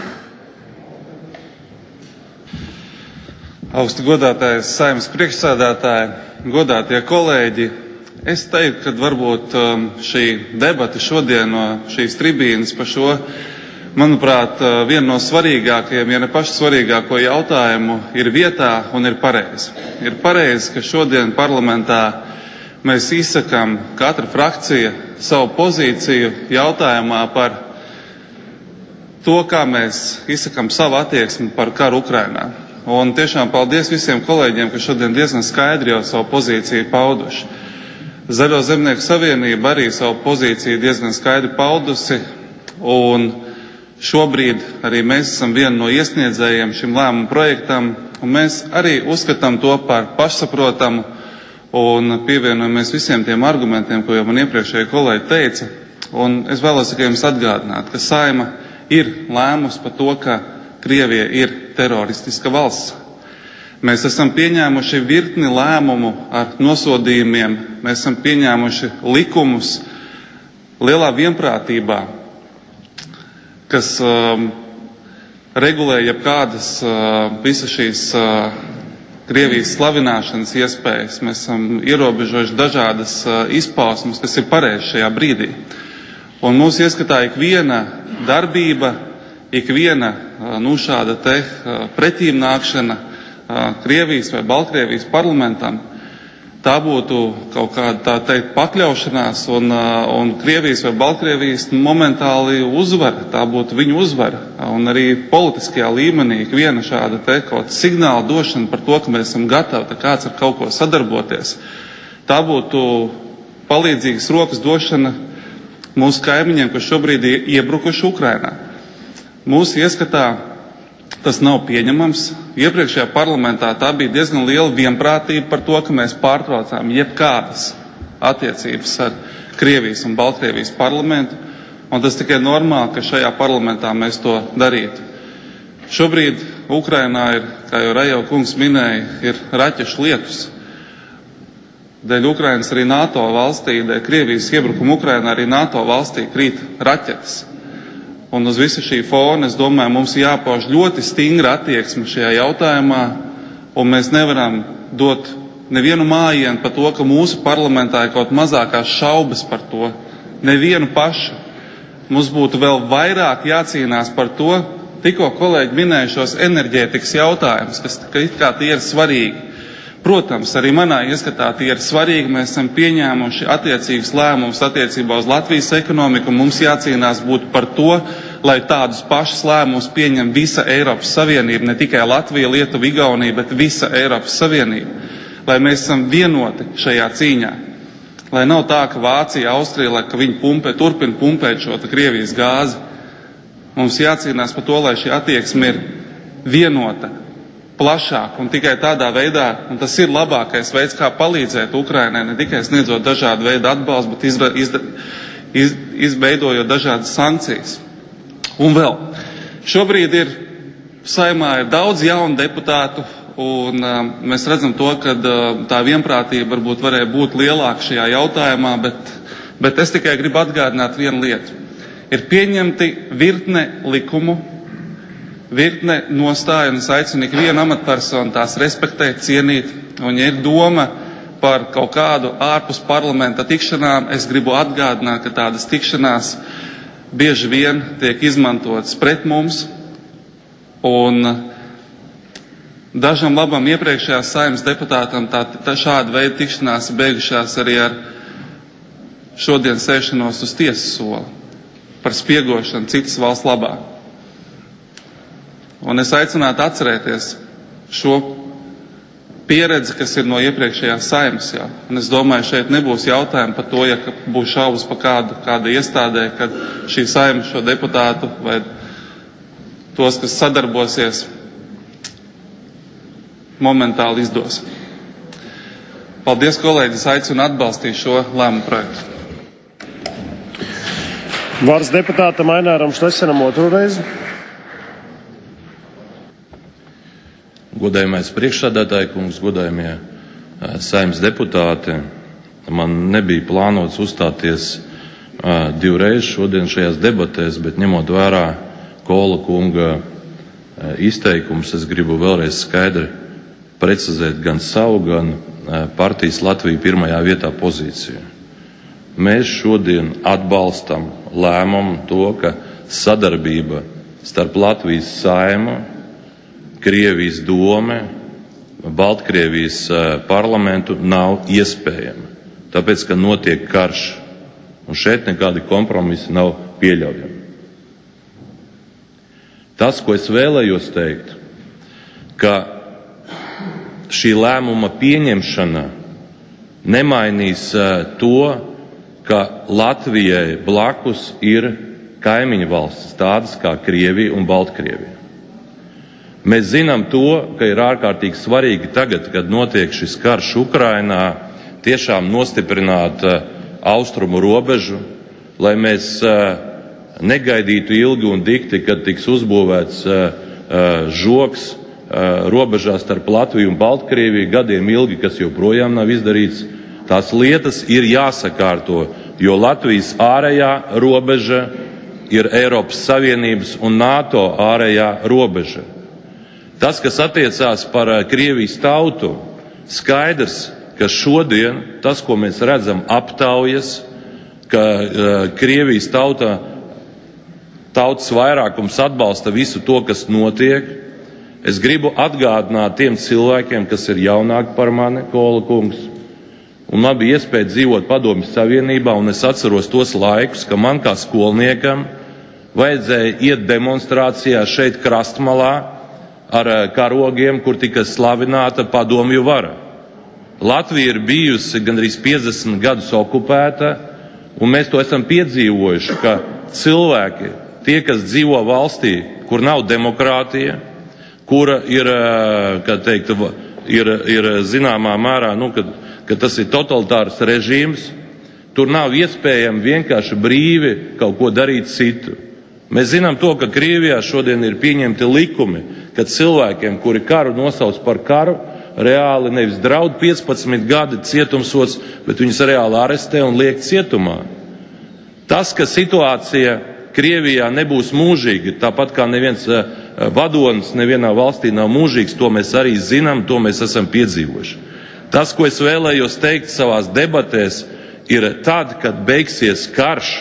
Augsti godātais Saeimas priekšsēdētāji, godātie kolēģi, es teiktu, ka varbūt šī debata šodien no šīs tribīnes par šo, manuprāt, viena no svarīgākajiem, ja ne pašu svarīgāko jautājumu ir vietā un ir pareizi. Ir pareizi, ka šodien parlamentā mēs izsakam katra frakcija savu pozīciju jautājumā par to, kā mēs izsakam savu attieksmi par karu Ukrainā. Un tiešām paldies visiem kolēģiem, kas šodien diezgan skaidri jau savu pozīciju pauduši. Zaļo zemnieku savienība arī savu pozīciju diezgan skaidri paudusi, un šobrīd arī mēs esam viena no iesniedzējiem šim lēmumu projektam, un mēs arī uzskatām to par pašsaprotamu un pievienojamies visiem tiem argumentiem, ko jau man iepriekšēji kolēģi teica. Un es vēlos tikai jums atgādināt, ka Saeima ir lēmusi par to, ka Krievija ir teroristiska valsts. Mēs esam pieņēmuši virkni lēmumu ar nosodījumiem, mēs esam pieņēmuši likumus lielā vienprātībā, kas um, regulē jebkādas uh, visas šīs uh, Krievijas slavināšanas iespējas. Mēs esam ierobežojuši dažādas uh, izpausmes, kas ir pareizi šajā brīdī. Un mūsu ieskatā ikviena darbība, ikviena uh, nu, šāda te uh, pretīmnākšana uh, Krievijas vai Baltkrievijas parlamentam, tā būtu kaut kāda tā teikt pakļaušanās un, un Krievijas vai Baltkrievijas momentāli uzvara, tā būtu viņu uzvara. Un arī politiskajā līmenī ikviena šāda te kaut signāla došana par to, ka mēs esam gatavi, tā kāds ar kaut ko sadarboties. Tā būtu palīdzīgas rokas došana mūsu kaimiņiem, kas šobrīd ir iebrukuši Ukrainā. Mūsu ieskatā tas nav pieņemams. Iepriekšējā parlamentā tā bija diezgan liela vienprātība par to, ka mēs pārtraucām jebkādas attiecības ar Krievijas un Baltkrievijas parlamentu, un tas tikai normāli, ka šajā parlamentā mēs to darītu. Šobrīd Ukrainā ir, kā jau Rajau kungs minēja, ir raķešu lietus. Dēļ Ukrainas arī NATO valstī, dēļ Krievijas iebrukuma Ukrainā arī NATO valstī krīt raķetes. Un uz visu šī fona, es domāju, mums jāpauž ļoti stingra attieksme šajā jautājumā, un mēs nevaram dot nevienu mājienu par to, ka mūsu parlamentā ir kaut mazākās šaubas par to. Nevienu pašu. Mums būtu vēl vairāk jācīnās par to, tikko kolēģi minēja šos enerģētikas jautājumus, kas it kā tie ir svarīgi. Protams, arī manā ieskatā tie ir svarīgi. Mēs esam pieņēmuši attiecīgas lēmumus attiecībā uz Latvijas ekonomiku, un mums jācīnās būt par to, lai tādus pašus lēmumus pieņem visa Eiropas Savienība, ne tikai Latvija, Lietuva, Igaunija, bet visa Eiropas Savienība. Lai mēs esam vienoti šajā cīņā. Lai nav tā, ka Vācija, Austrija, lai, ka viņi pumpē, turpina pumpēt šo Krievijas gāzi. Mums jācīnās par to, lai šī attieksme ir vienota, plašāk, un tikai tādā veidā, un tas ir labākais veids, kā palīdzēt Ukrainai, ne tikai sniedzot dažādu veidu atbalstu, bet izra, izda, iz, izveidojot dažādas sankcijas. Un vēl, šobrīd ir Saimā ir daudz jaunu deputātu, un uh, mēs redzam to, ka uh, tā vienprātība varbūt varēja būt lielāka šajā jautājumā, bet, bet es tikai gribu atgādināt vienu lietu. Ir pieņemti virkne likumu, virkne nostāju, un es aicinu ikvienu amatpersonu tās respektēt, cienīt, un ja ir doma par kaut kādu ārpus parlamenta tikšanām, es gribu atgādināt, ka tādas tikšanās bieži vien tiek izmantotas pret mums, un dažam labam iepriekšējās Saeimas deputātam tā, tā šāda veida tikšanās beigušās arī ar šodien sēšanos uz tiesas soli par spiegošanu citas valsts labā. Un es aicinātu atcerēties šo pieredzi, kas ir no iepriekšējās Saeimas jau. Un es domāju, šeit nebūs jautājumi par to, ja būs šaubas par kādu, kādu iestādē, kad šī Saeima šo deputātu vai tos, kas sadarbosies, momentāli izdos. Paldies, kolēģis, aicinu atbalstīt šo lēmumu projektu. Vārds deputātam Aināram Šlesenam otru reizi. Godājamais priekšsēdētāji kungs, godājamie Saeimas deputāti, man nebija plānots uzstāties uh, divreiz šodien šajās debatēs, bet ņemot vērā Kola kunga uh, izteikums, es gribu vēlreiz skaidri precizēt gan savu, gan uh, partijas Latvija pirmajā vietā pozīciju. Mēs šodien atbalstam lēmumu to, ka sadarbība starp Latvijas Saeimu, Krievijas dome, Baltkrievijas parlamentu nav iespējama, tāpēc, ka notiek karš, un šeit nekādi kompromisi nav pieļaujami. Tas, ko es vēlējos teikt, ka šī lēmuma pieņemšana nemainīs to, ka Latvijai blakus ir kaimiņu valstis, tādas kā Krievija un Baltkrievija. Mēs zinām to, ka ir ārkārtīgi svarīgi tagad, kad notiek šis karš Ukrainā, tiešām nostiprināt uh, austrumu robežu, lai mēs uh, negaidītu ilgi un dikti, kad tiks uzbūvēts uh, uh, žoks uh, robežā starp Latviju un Baltkrieviju, gadiem ilgi, kas joprojām nav izdarīts. Tās lietas ir jāsakārto, jo Latvijas ārējā robeža ir Eiropas Savienības un NATO ārējā robeža. Tas, kas attiecās par Krievijas tautu, skaidrs, ka šodien tas, ko mēs redzam aptaujas, ka uh, Krievijas tauta, tautas vairākums atbalsta visu to, kas notiek. Es gribu atgādināt tiem cilvēkiem, kas ir jaunāki par mani, Kola kungs, un man bija iespēja dzīvot Padomju Savienībā, un es atceros tos laikus, ka man kā skolniekam vajadzēja iet demonstrācijā šeit Krastmalā, ar karogiem, kur tika slavināta padomju vara. Latvija ir bijusi gandrīz piecdesmit gadus okupēta, un mēs to esam piedzīvojuši, ka cilvēki, tie, kas dzīvo valstī, kur nav demokrātija, kura ir, kā teikt, ir, ir zināmā mērā, nu, ka, ka tas ir totalitārs režīms, tur nav iespējami vienkārši brīvi kaut ko darīt citu. Mēs zinām to, ka Krievijā šodien ir pieņemti likumi, kad cilvēkiem, kuri karu nosauc par karu, reāli nevis draud piecpadsmit gadi cietumsots, bet viņus reāli arestē un liek cietumā. Tas, ka situācija Krievijā nebūs mūžīga, tāpat kā neviens vadonis nevienā valstī nav mūžīgs, to mēs arī zinām, to mēs esam piedzīvojuši. Tas, ko es vēlējos teikt savās debatēs, ir tad, kad beigsies karš,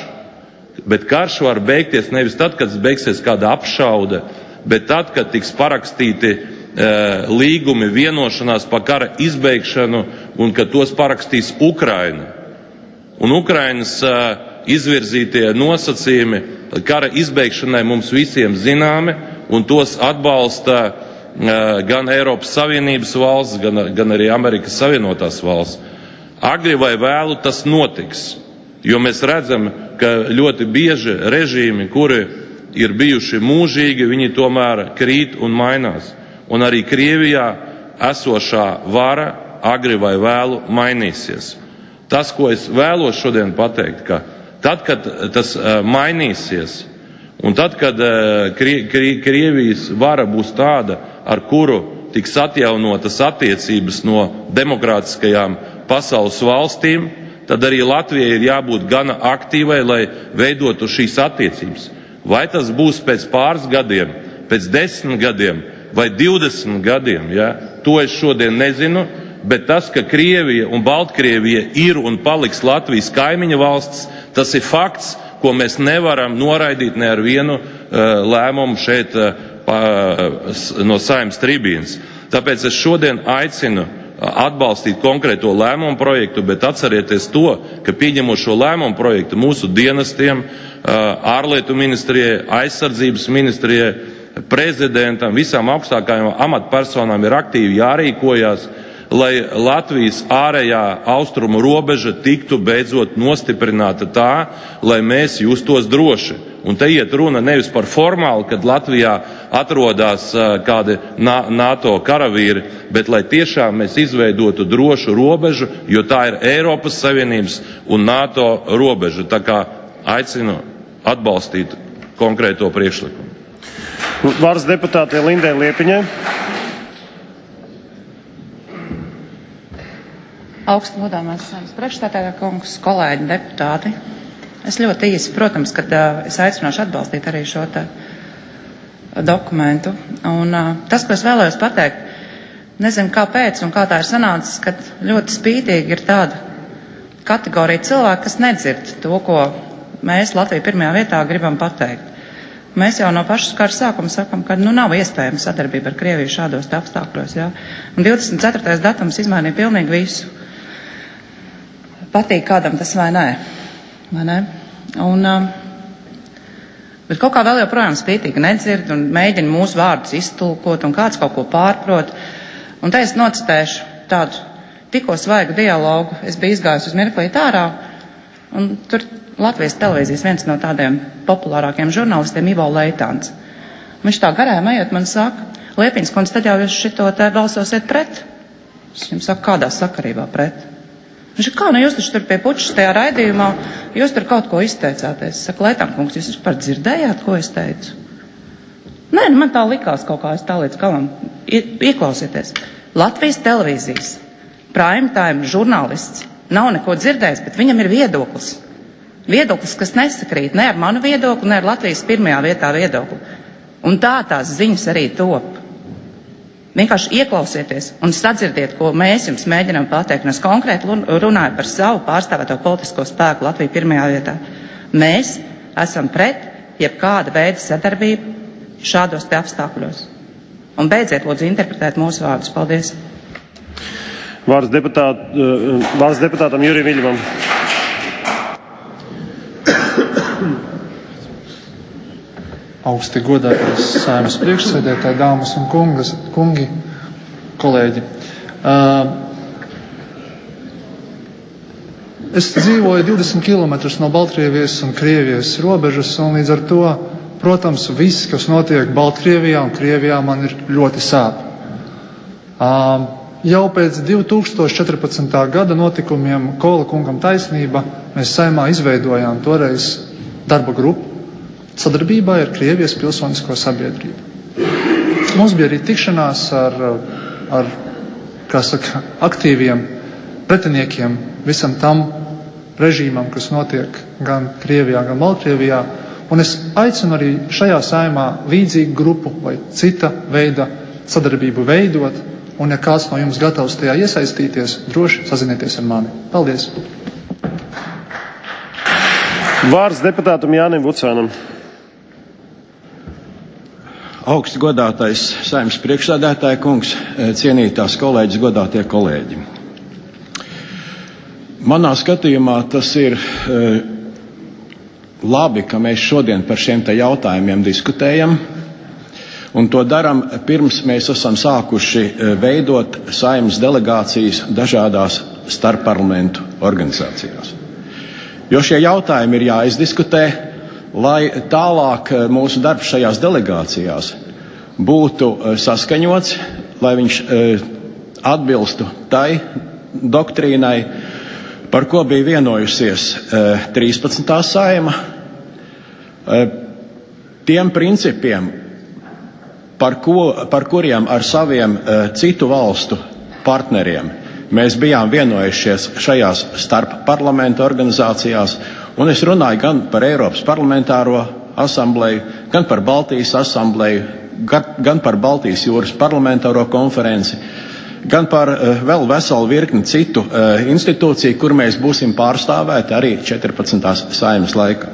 bet karš var beigties nevis tad, kad beigsies kāda apšaude, bet tad, kad tiks parakstīti e, līgumi, vienošanās par kara izbeigšanu un kad tos parakstīs Ukraina. Un Ukrainas e, izvirzītie nosacījumi kara izbeigšanai mums visiem zināmi, un tos atbalsta e, gan Eiropas Savienības valsts, gan, gan arī Amerikas Savienotās valsts. Agri vai vēlu tas notiks, jo mēs redzam, ka ļoti bieži režīmi, kuri ir bijuši mūžīgi, viņi tomēr krīt un mainās. Un arī Krievijā esošā vara agri vai vēlu mainīsies. Tas, ko es vēlos šodien pateikt, ka tad, kad tas mainīsies, un tad, kad Krie, Krie, Krievijas vara būs tāda, ar kuru tiks atjaunotas attiecības no demokrātiskajām pasaules valstīm, tad arī Latvijai ir jābūt gana aktīvai, lai veidotu šīs attiecības. Vai tas būs pēc pāris gadiem, pēc desmit gadiem vai divdesmit gadiem, ja? To es šodien nezinu, bet tas, ka Krievija un Baltkrievija ir un paliks Latvijas kaimiņa valsts, tas ir fakts, ko mēs nevaram noraidīt ne ar vienu uh, lēmumu šeit uh, pa, uh, no Saeimas tribīnas. Tāpēc es šodien aicinu atbalstīt konkrēto lēmumu projektu, bet atcerieties to, ka pieņemot šo lēmumu projektu mūsu dienestiem, ārlietu ministrijai, aizsardzības ministrijai, prezidentam, visām augstākajām amatpersonām ir aktīvi jārīkojās, lai Latvijas ārējā austrumu robeža tiktu beidzot nostiprināta tā, lai mēs justos droši. Un te iet runa nevis par formāli, kad Latvijā atrodas uh, kādi NATO karavīri, bet lai tiešām mēs izveidotu drošu robežu, jo tā ir Eiropas Savienības un NATO robeža. Tā kā aicinu atbalstīt konkrēto priekšlikumu. Vārds deputātei Lindai Liepiņai. Augstu godāmās Saeimas priekšstādātāja kungs, kolēģi, deputāti. Es ļoti īsi, protams, kad uh, es aicināšu atbalstīt arī šo te dokumentu. Un uh, tas, ko es vēlējos pateikt, nezinu kāpēc un kā tā ir sanācis, ka ļoti spītīgi ir tāda kategorija cilvēku, kas nedzird to, ko mēs Latviju pirmajā vietā gribam pateikt. Mēs jau no pašas kara sākuma sakam, ka nu nav iespējama sadarbība ar Krieviju šādos apstākļos. Jā. Un divdesmit ceturtais datums izmainīja pilnīgi visu. Patīk kādam tas vai nē. Vai ne? Un, bet kaut kā vēl joprojām spītīgi nedzird un mēģina mūsu vārdus iztulkot un kāds kaut ko pārprot. Un te es nocitēšu tādu tikko svaigu dialogu. Es biju izgājusi uz mirklīt ārā un tur Latvijas televīzijas viens no tādiem populārākiem žurnālistiem Ivo Leitāns. Viņš tā garām ejot man saka, Liepiņas kundze, tad jau jūs šito te balsosiet pret? Es viņam saku, kādā sakarībā pret? Viņš ir, kā, nu jūs taču tur pie pučas tajā raidījumā, jūs tur kaut ko izteicāties. Es saku, Leitāna kungs, jūs vispār dzirdējāt, ko es teicu? Nē, nu man tā likās kaut kā, es tā līdz galam. Ieklausieties. Latvijas televīzijas prime time žurnālists nav neko dzirdējis, bet viņam ir viedoklis. Viedoklis, kas nesakrīt ne ar manu viedokli, ne ar Latvijas pirmajā vietā viedokli. Un tā tās ziņas arī top. Vienkārši ieklausieties un sadzirdiet, ko mēs jums mēģinām pateikt. Un es konkrēti runāju par savu pārstāvēto politisko spēku Latviju pirmajā vietā. Mēs esam pret jebkāda veida sadarbību šādos te apstākļos. Un beidziet, lūdzu, interpretēt mūsu vārdus. Paldies. Vārds, deputāt, vārds deputātam Jurijam Viļņam. Augsti godātais Saeimas priekšsēdētāji, dāmas un kungas, kungi, kolēģi. Uh, es dzīvoju divdesmit kilometrus no Baltkrievijas un Krievijas robežas, un līdz ar to protams, viss, kas notiek Baltkrievijā un Krievijā, man ir ļoti sāp. Um, jau pēc divi tūkstoši četrpadsmitā gada notikumiem Kola kungam taisnība, mēs Saeimā izveidojām toreiz darba grupu sadarbībā ar Krievijas pilsonisko sabiedrību. Mums bija arī tikšanās ar, ar kā saka, aktīviem pretiniekiem visam tam režīmam, kas notiek gan Krievijā, gan Baltkrievijā. Un es aicinu arī šajā Saeimā līdzīgu grupu vai cita veida sadarbību veidot. Un, ja kāds no jums gatavs tajā iesaistīties, droši sazinieties ar mani. Paldies! Vārds deputātam Jānim Vucānam. Augsti godātais Saeimas priekšsēdētāja kungs, cienītās kolēģis, godātie kolēģi. Manā skatījumā tas ir e, labi, ka mēs šodien par šiem te jautājumiem diskutējam, un to daram pirms mēs esam sākuši veidot Saeimas delegācijas dažādās starpparlamentu organizācijās. Jo šie jautājumi ir jāizdiskutē, lai tālāk mūsu darbs šajās delegācijās būtu saskaņots, lai viņš atbilstu tai doktrīnai, par ko bija vienojusies trīspadsmitā Saeima, tiem principiem, par, ko, par kuriem ar saviem citu valstu partneriem mēs bijām vienojušies šajās starpparlamentu organizācijās, un es runāju gan par Eiropas parlamentāro asambleju, gan par Baltijas asambleju, gan, gan par Baltijas jūras parlamentāro konferenci, gan par uh, vēl veselu virkni citu uh, institūciju, kur mēs būsim pārstāvēti arī četrpadsmitās Saeimas laikā.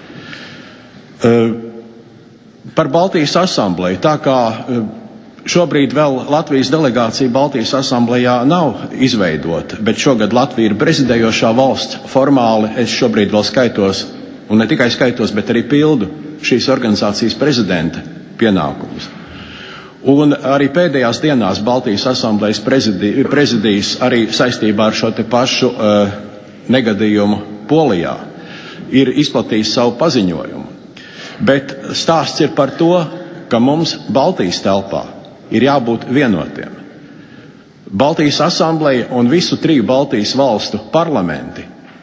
Uh, par Baltijas asambleju, tā kā uh, šobrīd vēl Latvijas delegācija Baltijas asamblejā nav izveidota, bet šogad Latvija ir prezidējošā valsts. Formāli es šobrīd vēl skaitos, un ne tikai skaitos, bet arī pildu šīs organizācijas prezidenta pienākumus. Un arī pēdējās dienās Baltijas asamblejas prezidī, prezidijas arī saistībā ar šo te pašu uh, negadījumu Polijā ir izplatījis savu paziņojumu. Bet stāsts ir par to, ka mums Baltijas telpā ir jābūt vienotiem. Baltijas asambleja un visu triju Baltijas valstu parlamenti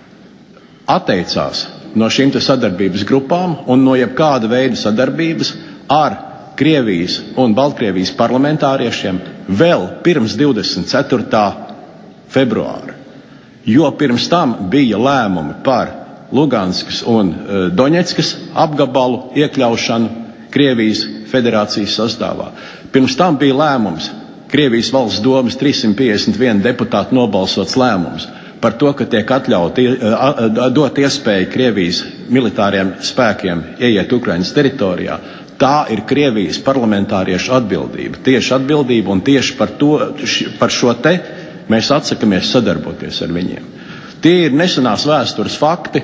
atteicās no šīm te sadarbības grupām un no jebkāda veida sadarbības ar Krievijas un Baltkrievijas parlamentāriešiem vēl pirms divdesmit ceturtā februāra. Jo pirms tam bija lēmumi par Luganskas un uh, Doņetskas apgabalu iekļaušanu Krievijas federācijas sastāvā. Pirms tam bija lēmums, Krievijas valsts domas trīssimt piecdesmit viens deputāti nobalsots lēmums par to, ka tiek atļauti dot iespēju Krievijas militāriem spēkiem ieiet Ukrainas teritorijā. Tā ir Krievijas parlamentāriešu atbildība, tieši atbildība, un tieši par, to, par šo te mēs atsakamies sadarboties ar viņiem. Tie ir nesenās vēstures fakti,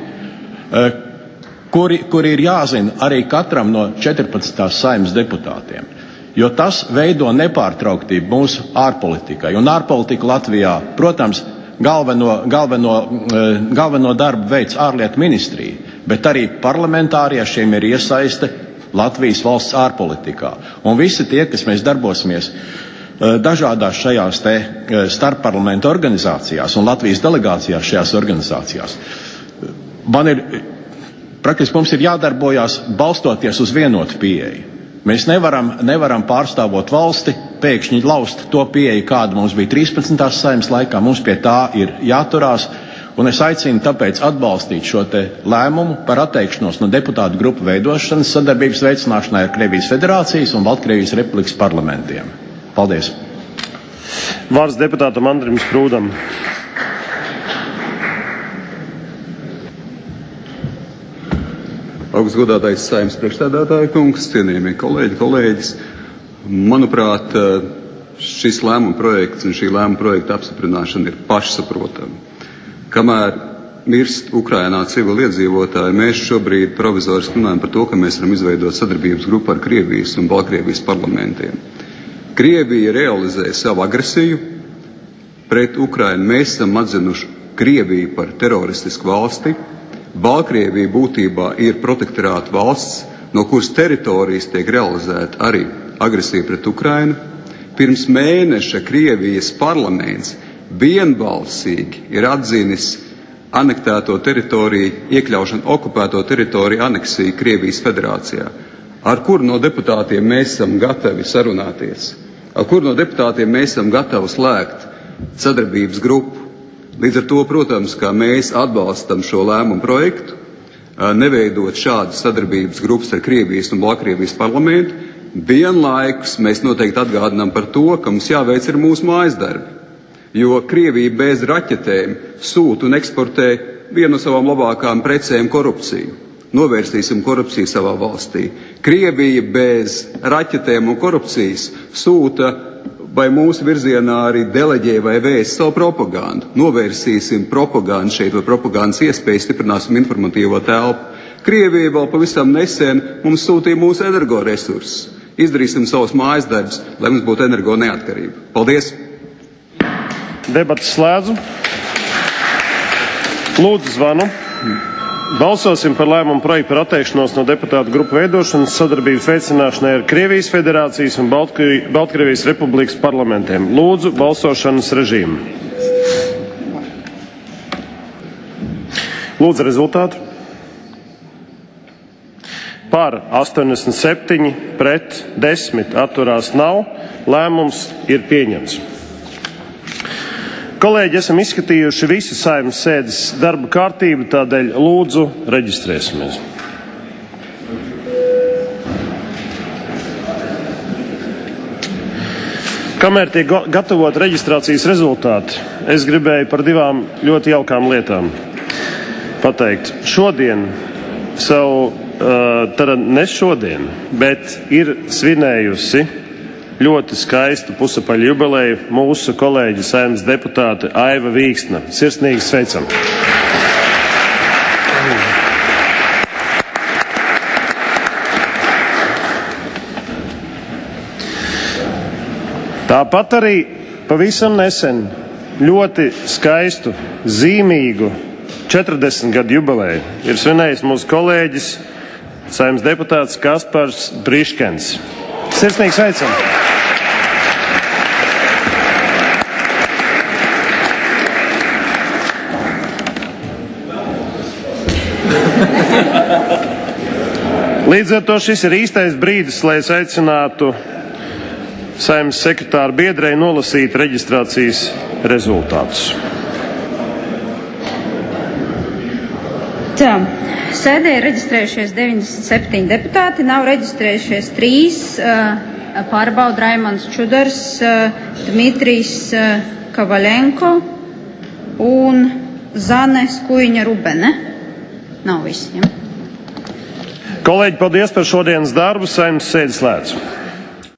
kuri, kuri ir jāzina arī katram no četrpadsmitās Saeimas deputātiem. Jo tas veido nepārtrauktību mūsu ārpolitikai. Un ārpolitika Latvijā, protams, galveno, galveno, galveno darbu veids ārlietu ministrija, bet arī parlamentāriešiem ir iesaiste Latvijas valsts ārpolitikā. Un visi tie, kas mēs darbosimies dažādās šajās te starpparlamentu organizācijās un Latvijas delegācijās šajās organizācijās, man ir, praktiski mums ir jādarbojās balstoties uz vienotu pieeju. Mēs nevaram, nevaram pārstāvot valsti, pēkšņi laust to pieeju, kāda mums bija trīspadsmitās Saeimas laikā. Mums pie tā ir jāturās, un es aicinu tāpēc atbalstīt šo te lēmumu par atteikšanos no deputātu grupu veidošanas sadarbības veicināšanai ar Krievijas federācijas un Baltkrievijas republikas parlamentiem. Paldies! Vārds deputātam Andrim Sprūdam. Augstgodātais Saeimas priekšstādātāja kungs, cienījamie kolēģi, kolēģis. Manuprāt, šis lēmuma projekts un šī lēmuma projekta apstiprināšana ir pašsaprotama. Kamēr mirst Ukrainā civiliedzīvotāji, mēs šobrīd provizoriski runājam par to, ka mēs varam izveidot sadarbības grupu ar Krievijas un Baltkrievijas parlamentiem. Krievija realizē savu agresiju pret Ukrainu. Mēs esam atzinuši Krieviju par teroristisku valsti. Baltkrievija būtībā ir protektorāta valsts, no kuras teritorijas tiek realizēta arī agresija pret Ukrainu. Pirms mēneša Krievijas parlaments vienbalsīgi ir atzinis anektēto teritoriju, iekļaušanu okupēto teritoriju aneksiju Krievijas federācijā. Ar kuru no deputātiem mēs esam gatavi sarunāties? Ar kuru no deputātiem mēs esam gatavi slēgt sadarbības grupu? Līdz ar to, protams, kā mēs atbalstam šo lēmumu projektu, neveidot šādas sadarbības grupas ar Krievijas un Baltkrievijas parlamentu, vienlaikus mēs noteikti atgādinām par to, ka mums jāveic ir mūsu mājas darbi. Jo Krievija bez raķetēm sūta un eksportē vienu no savām labākām precēm - korupciju. Novērsīsim korupciju savā valstī. Krievija bez raķetēm un korupcijas sūta vai mūsu virzienā arī deleģē vai vēst savu propagandu. Novērsīsim propagandu šeit vai propagandas iespējas, stiprināsim informatīvo telpu. Krievija vēl pavisam nesen mums sūtīja mūsu energoresursus. Izdarīsim savus mājas darbus, lai mums būtu energo neatkarība. Paldies! Debatas slēdzu. Lūdzu zvanu. Balsosim par lēmumu projektu par atteikšanos no deputātu grupu veidošanas sadarbības veicināšanai ar Krievijas federācijas un Baltkrievijas republikas parlamentiem. Lūdzu balsošanas režīmu. Lūdzu rezultātu. Par astoņdesmit septiņi, pret desmit, atturās nav. Lēmums ir pieņemts. Kolēģi, esam izskatījuši visu Saeimas sēdes darba kārtību, tādēļ lūdzu reģistrēsimies. Kamēr tiek gatavot reģistrācijas rezultāti, es gribēju par divām ļoti jaukām lietām pateikt. Šodien savu, tad ne šodien, bet ir svinējusi ļoti skaistu pusapaļu jubileju mūsu kolēģi Saeimas deputāte Aiva Vīksna. Sirsnīgi sveicam! Tāpat arī pavisam nesen ļoti skaistu, zīmīgu četrdesmit gadu jubileju ir svinējis mūsu kolēģis Saeimas deputāts Kaspars Briškens. Sirsnīgi sveicam! Līdz ar to šis ir īstais brīdis, lai es aicinātu Saeimas sekretāru biedrei nolasīt reģistrācijas rezultātus. Tā, sēdē ir reģistrējušies deviņdesmit septiņi deputāti, nav reģistrējušies trīs, pārbauda Raimonds Čudars, Dmitrijs Kavaļenko un Zane Skuiņa Rubene. Nav visiem. Kolēģi, paldies par šodienas darbu. Saeimas sēdi slēdzu.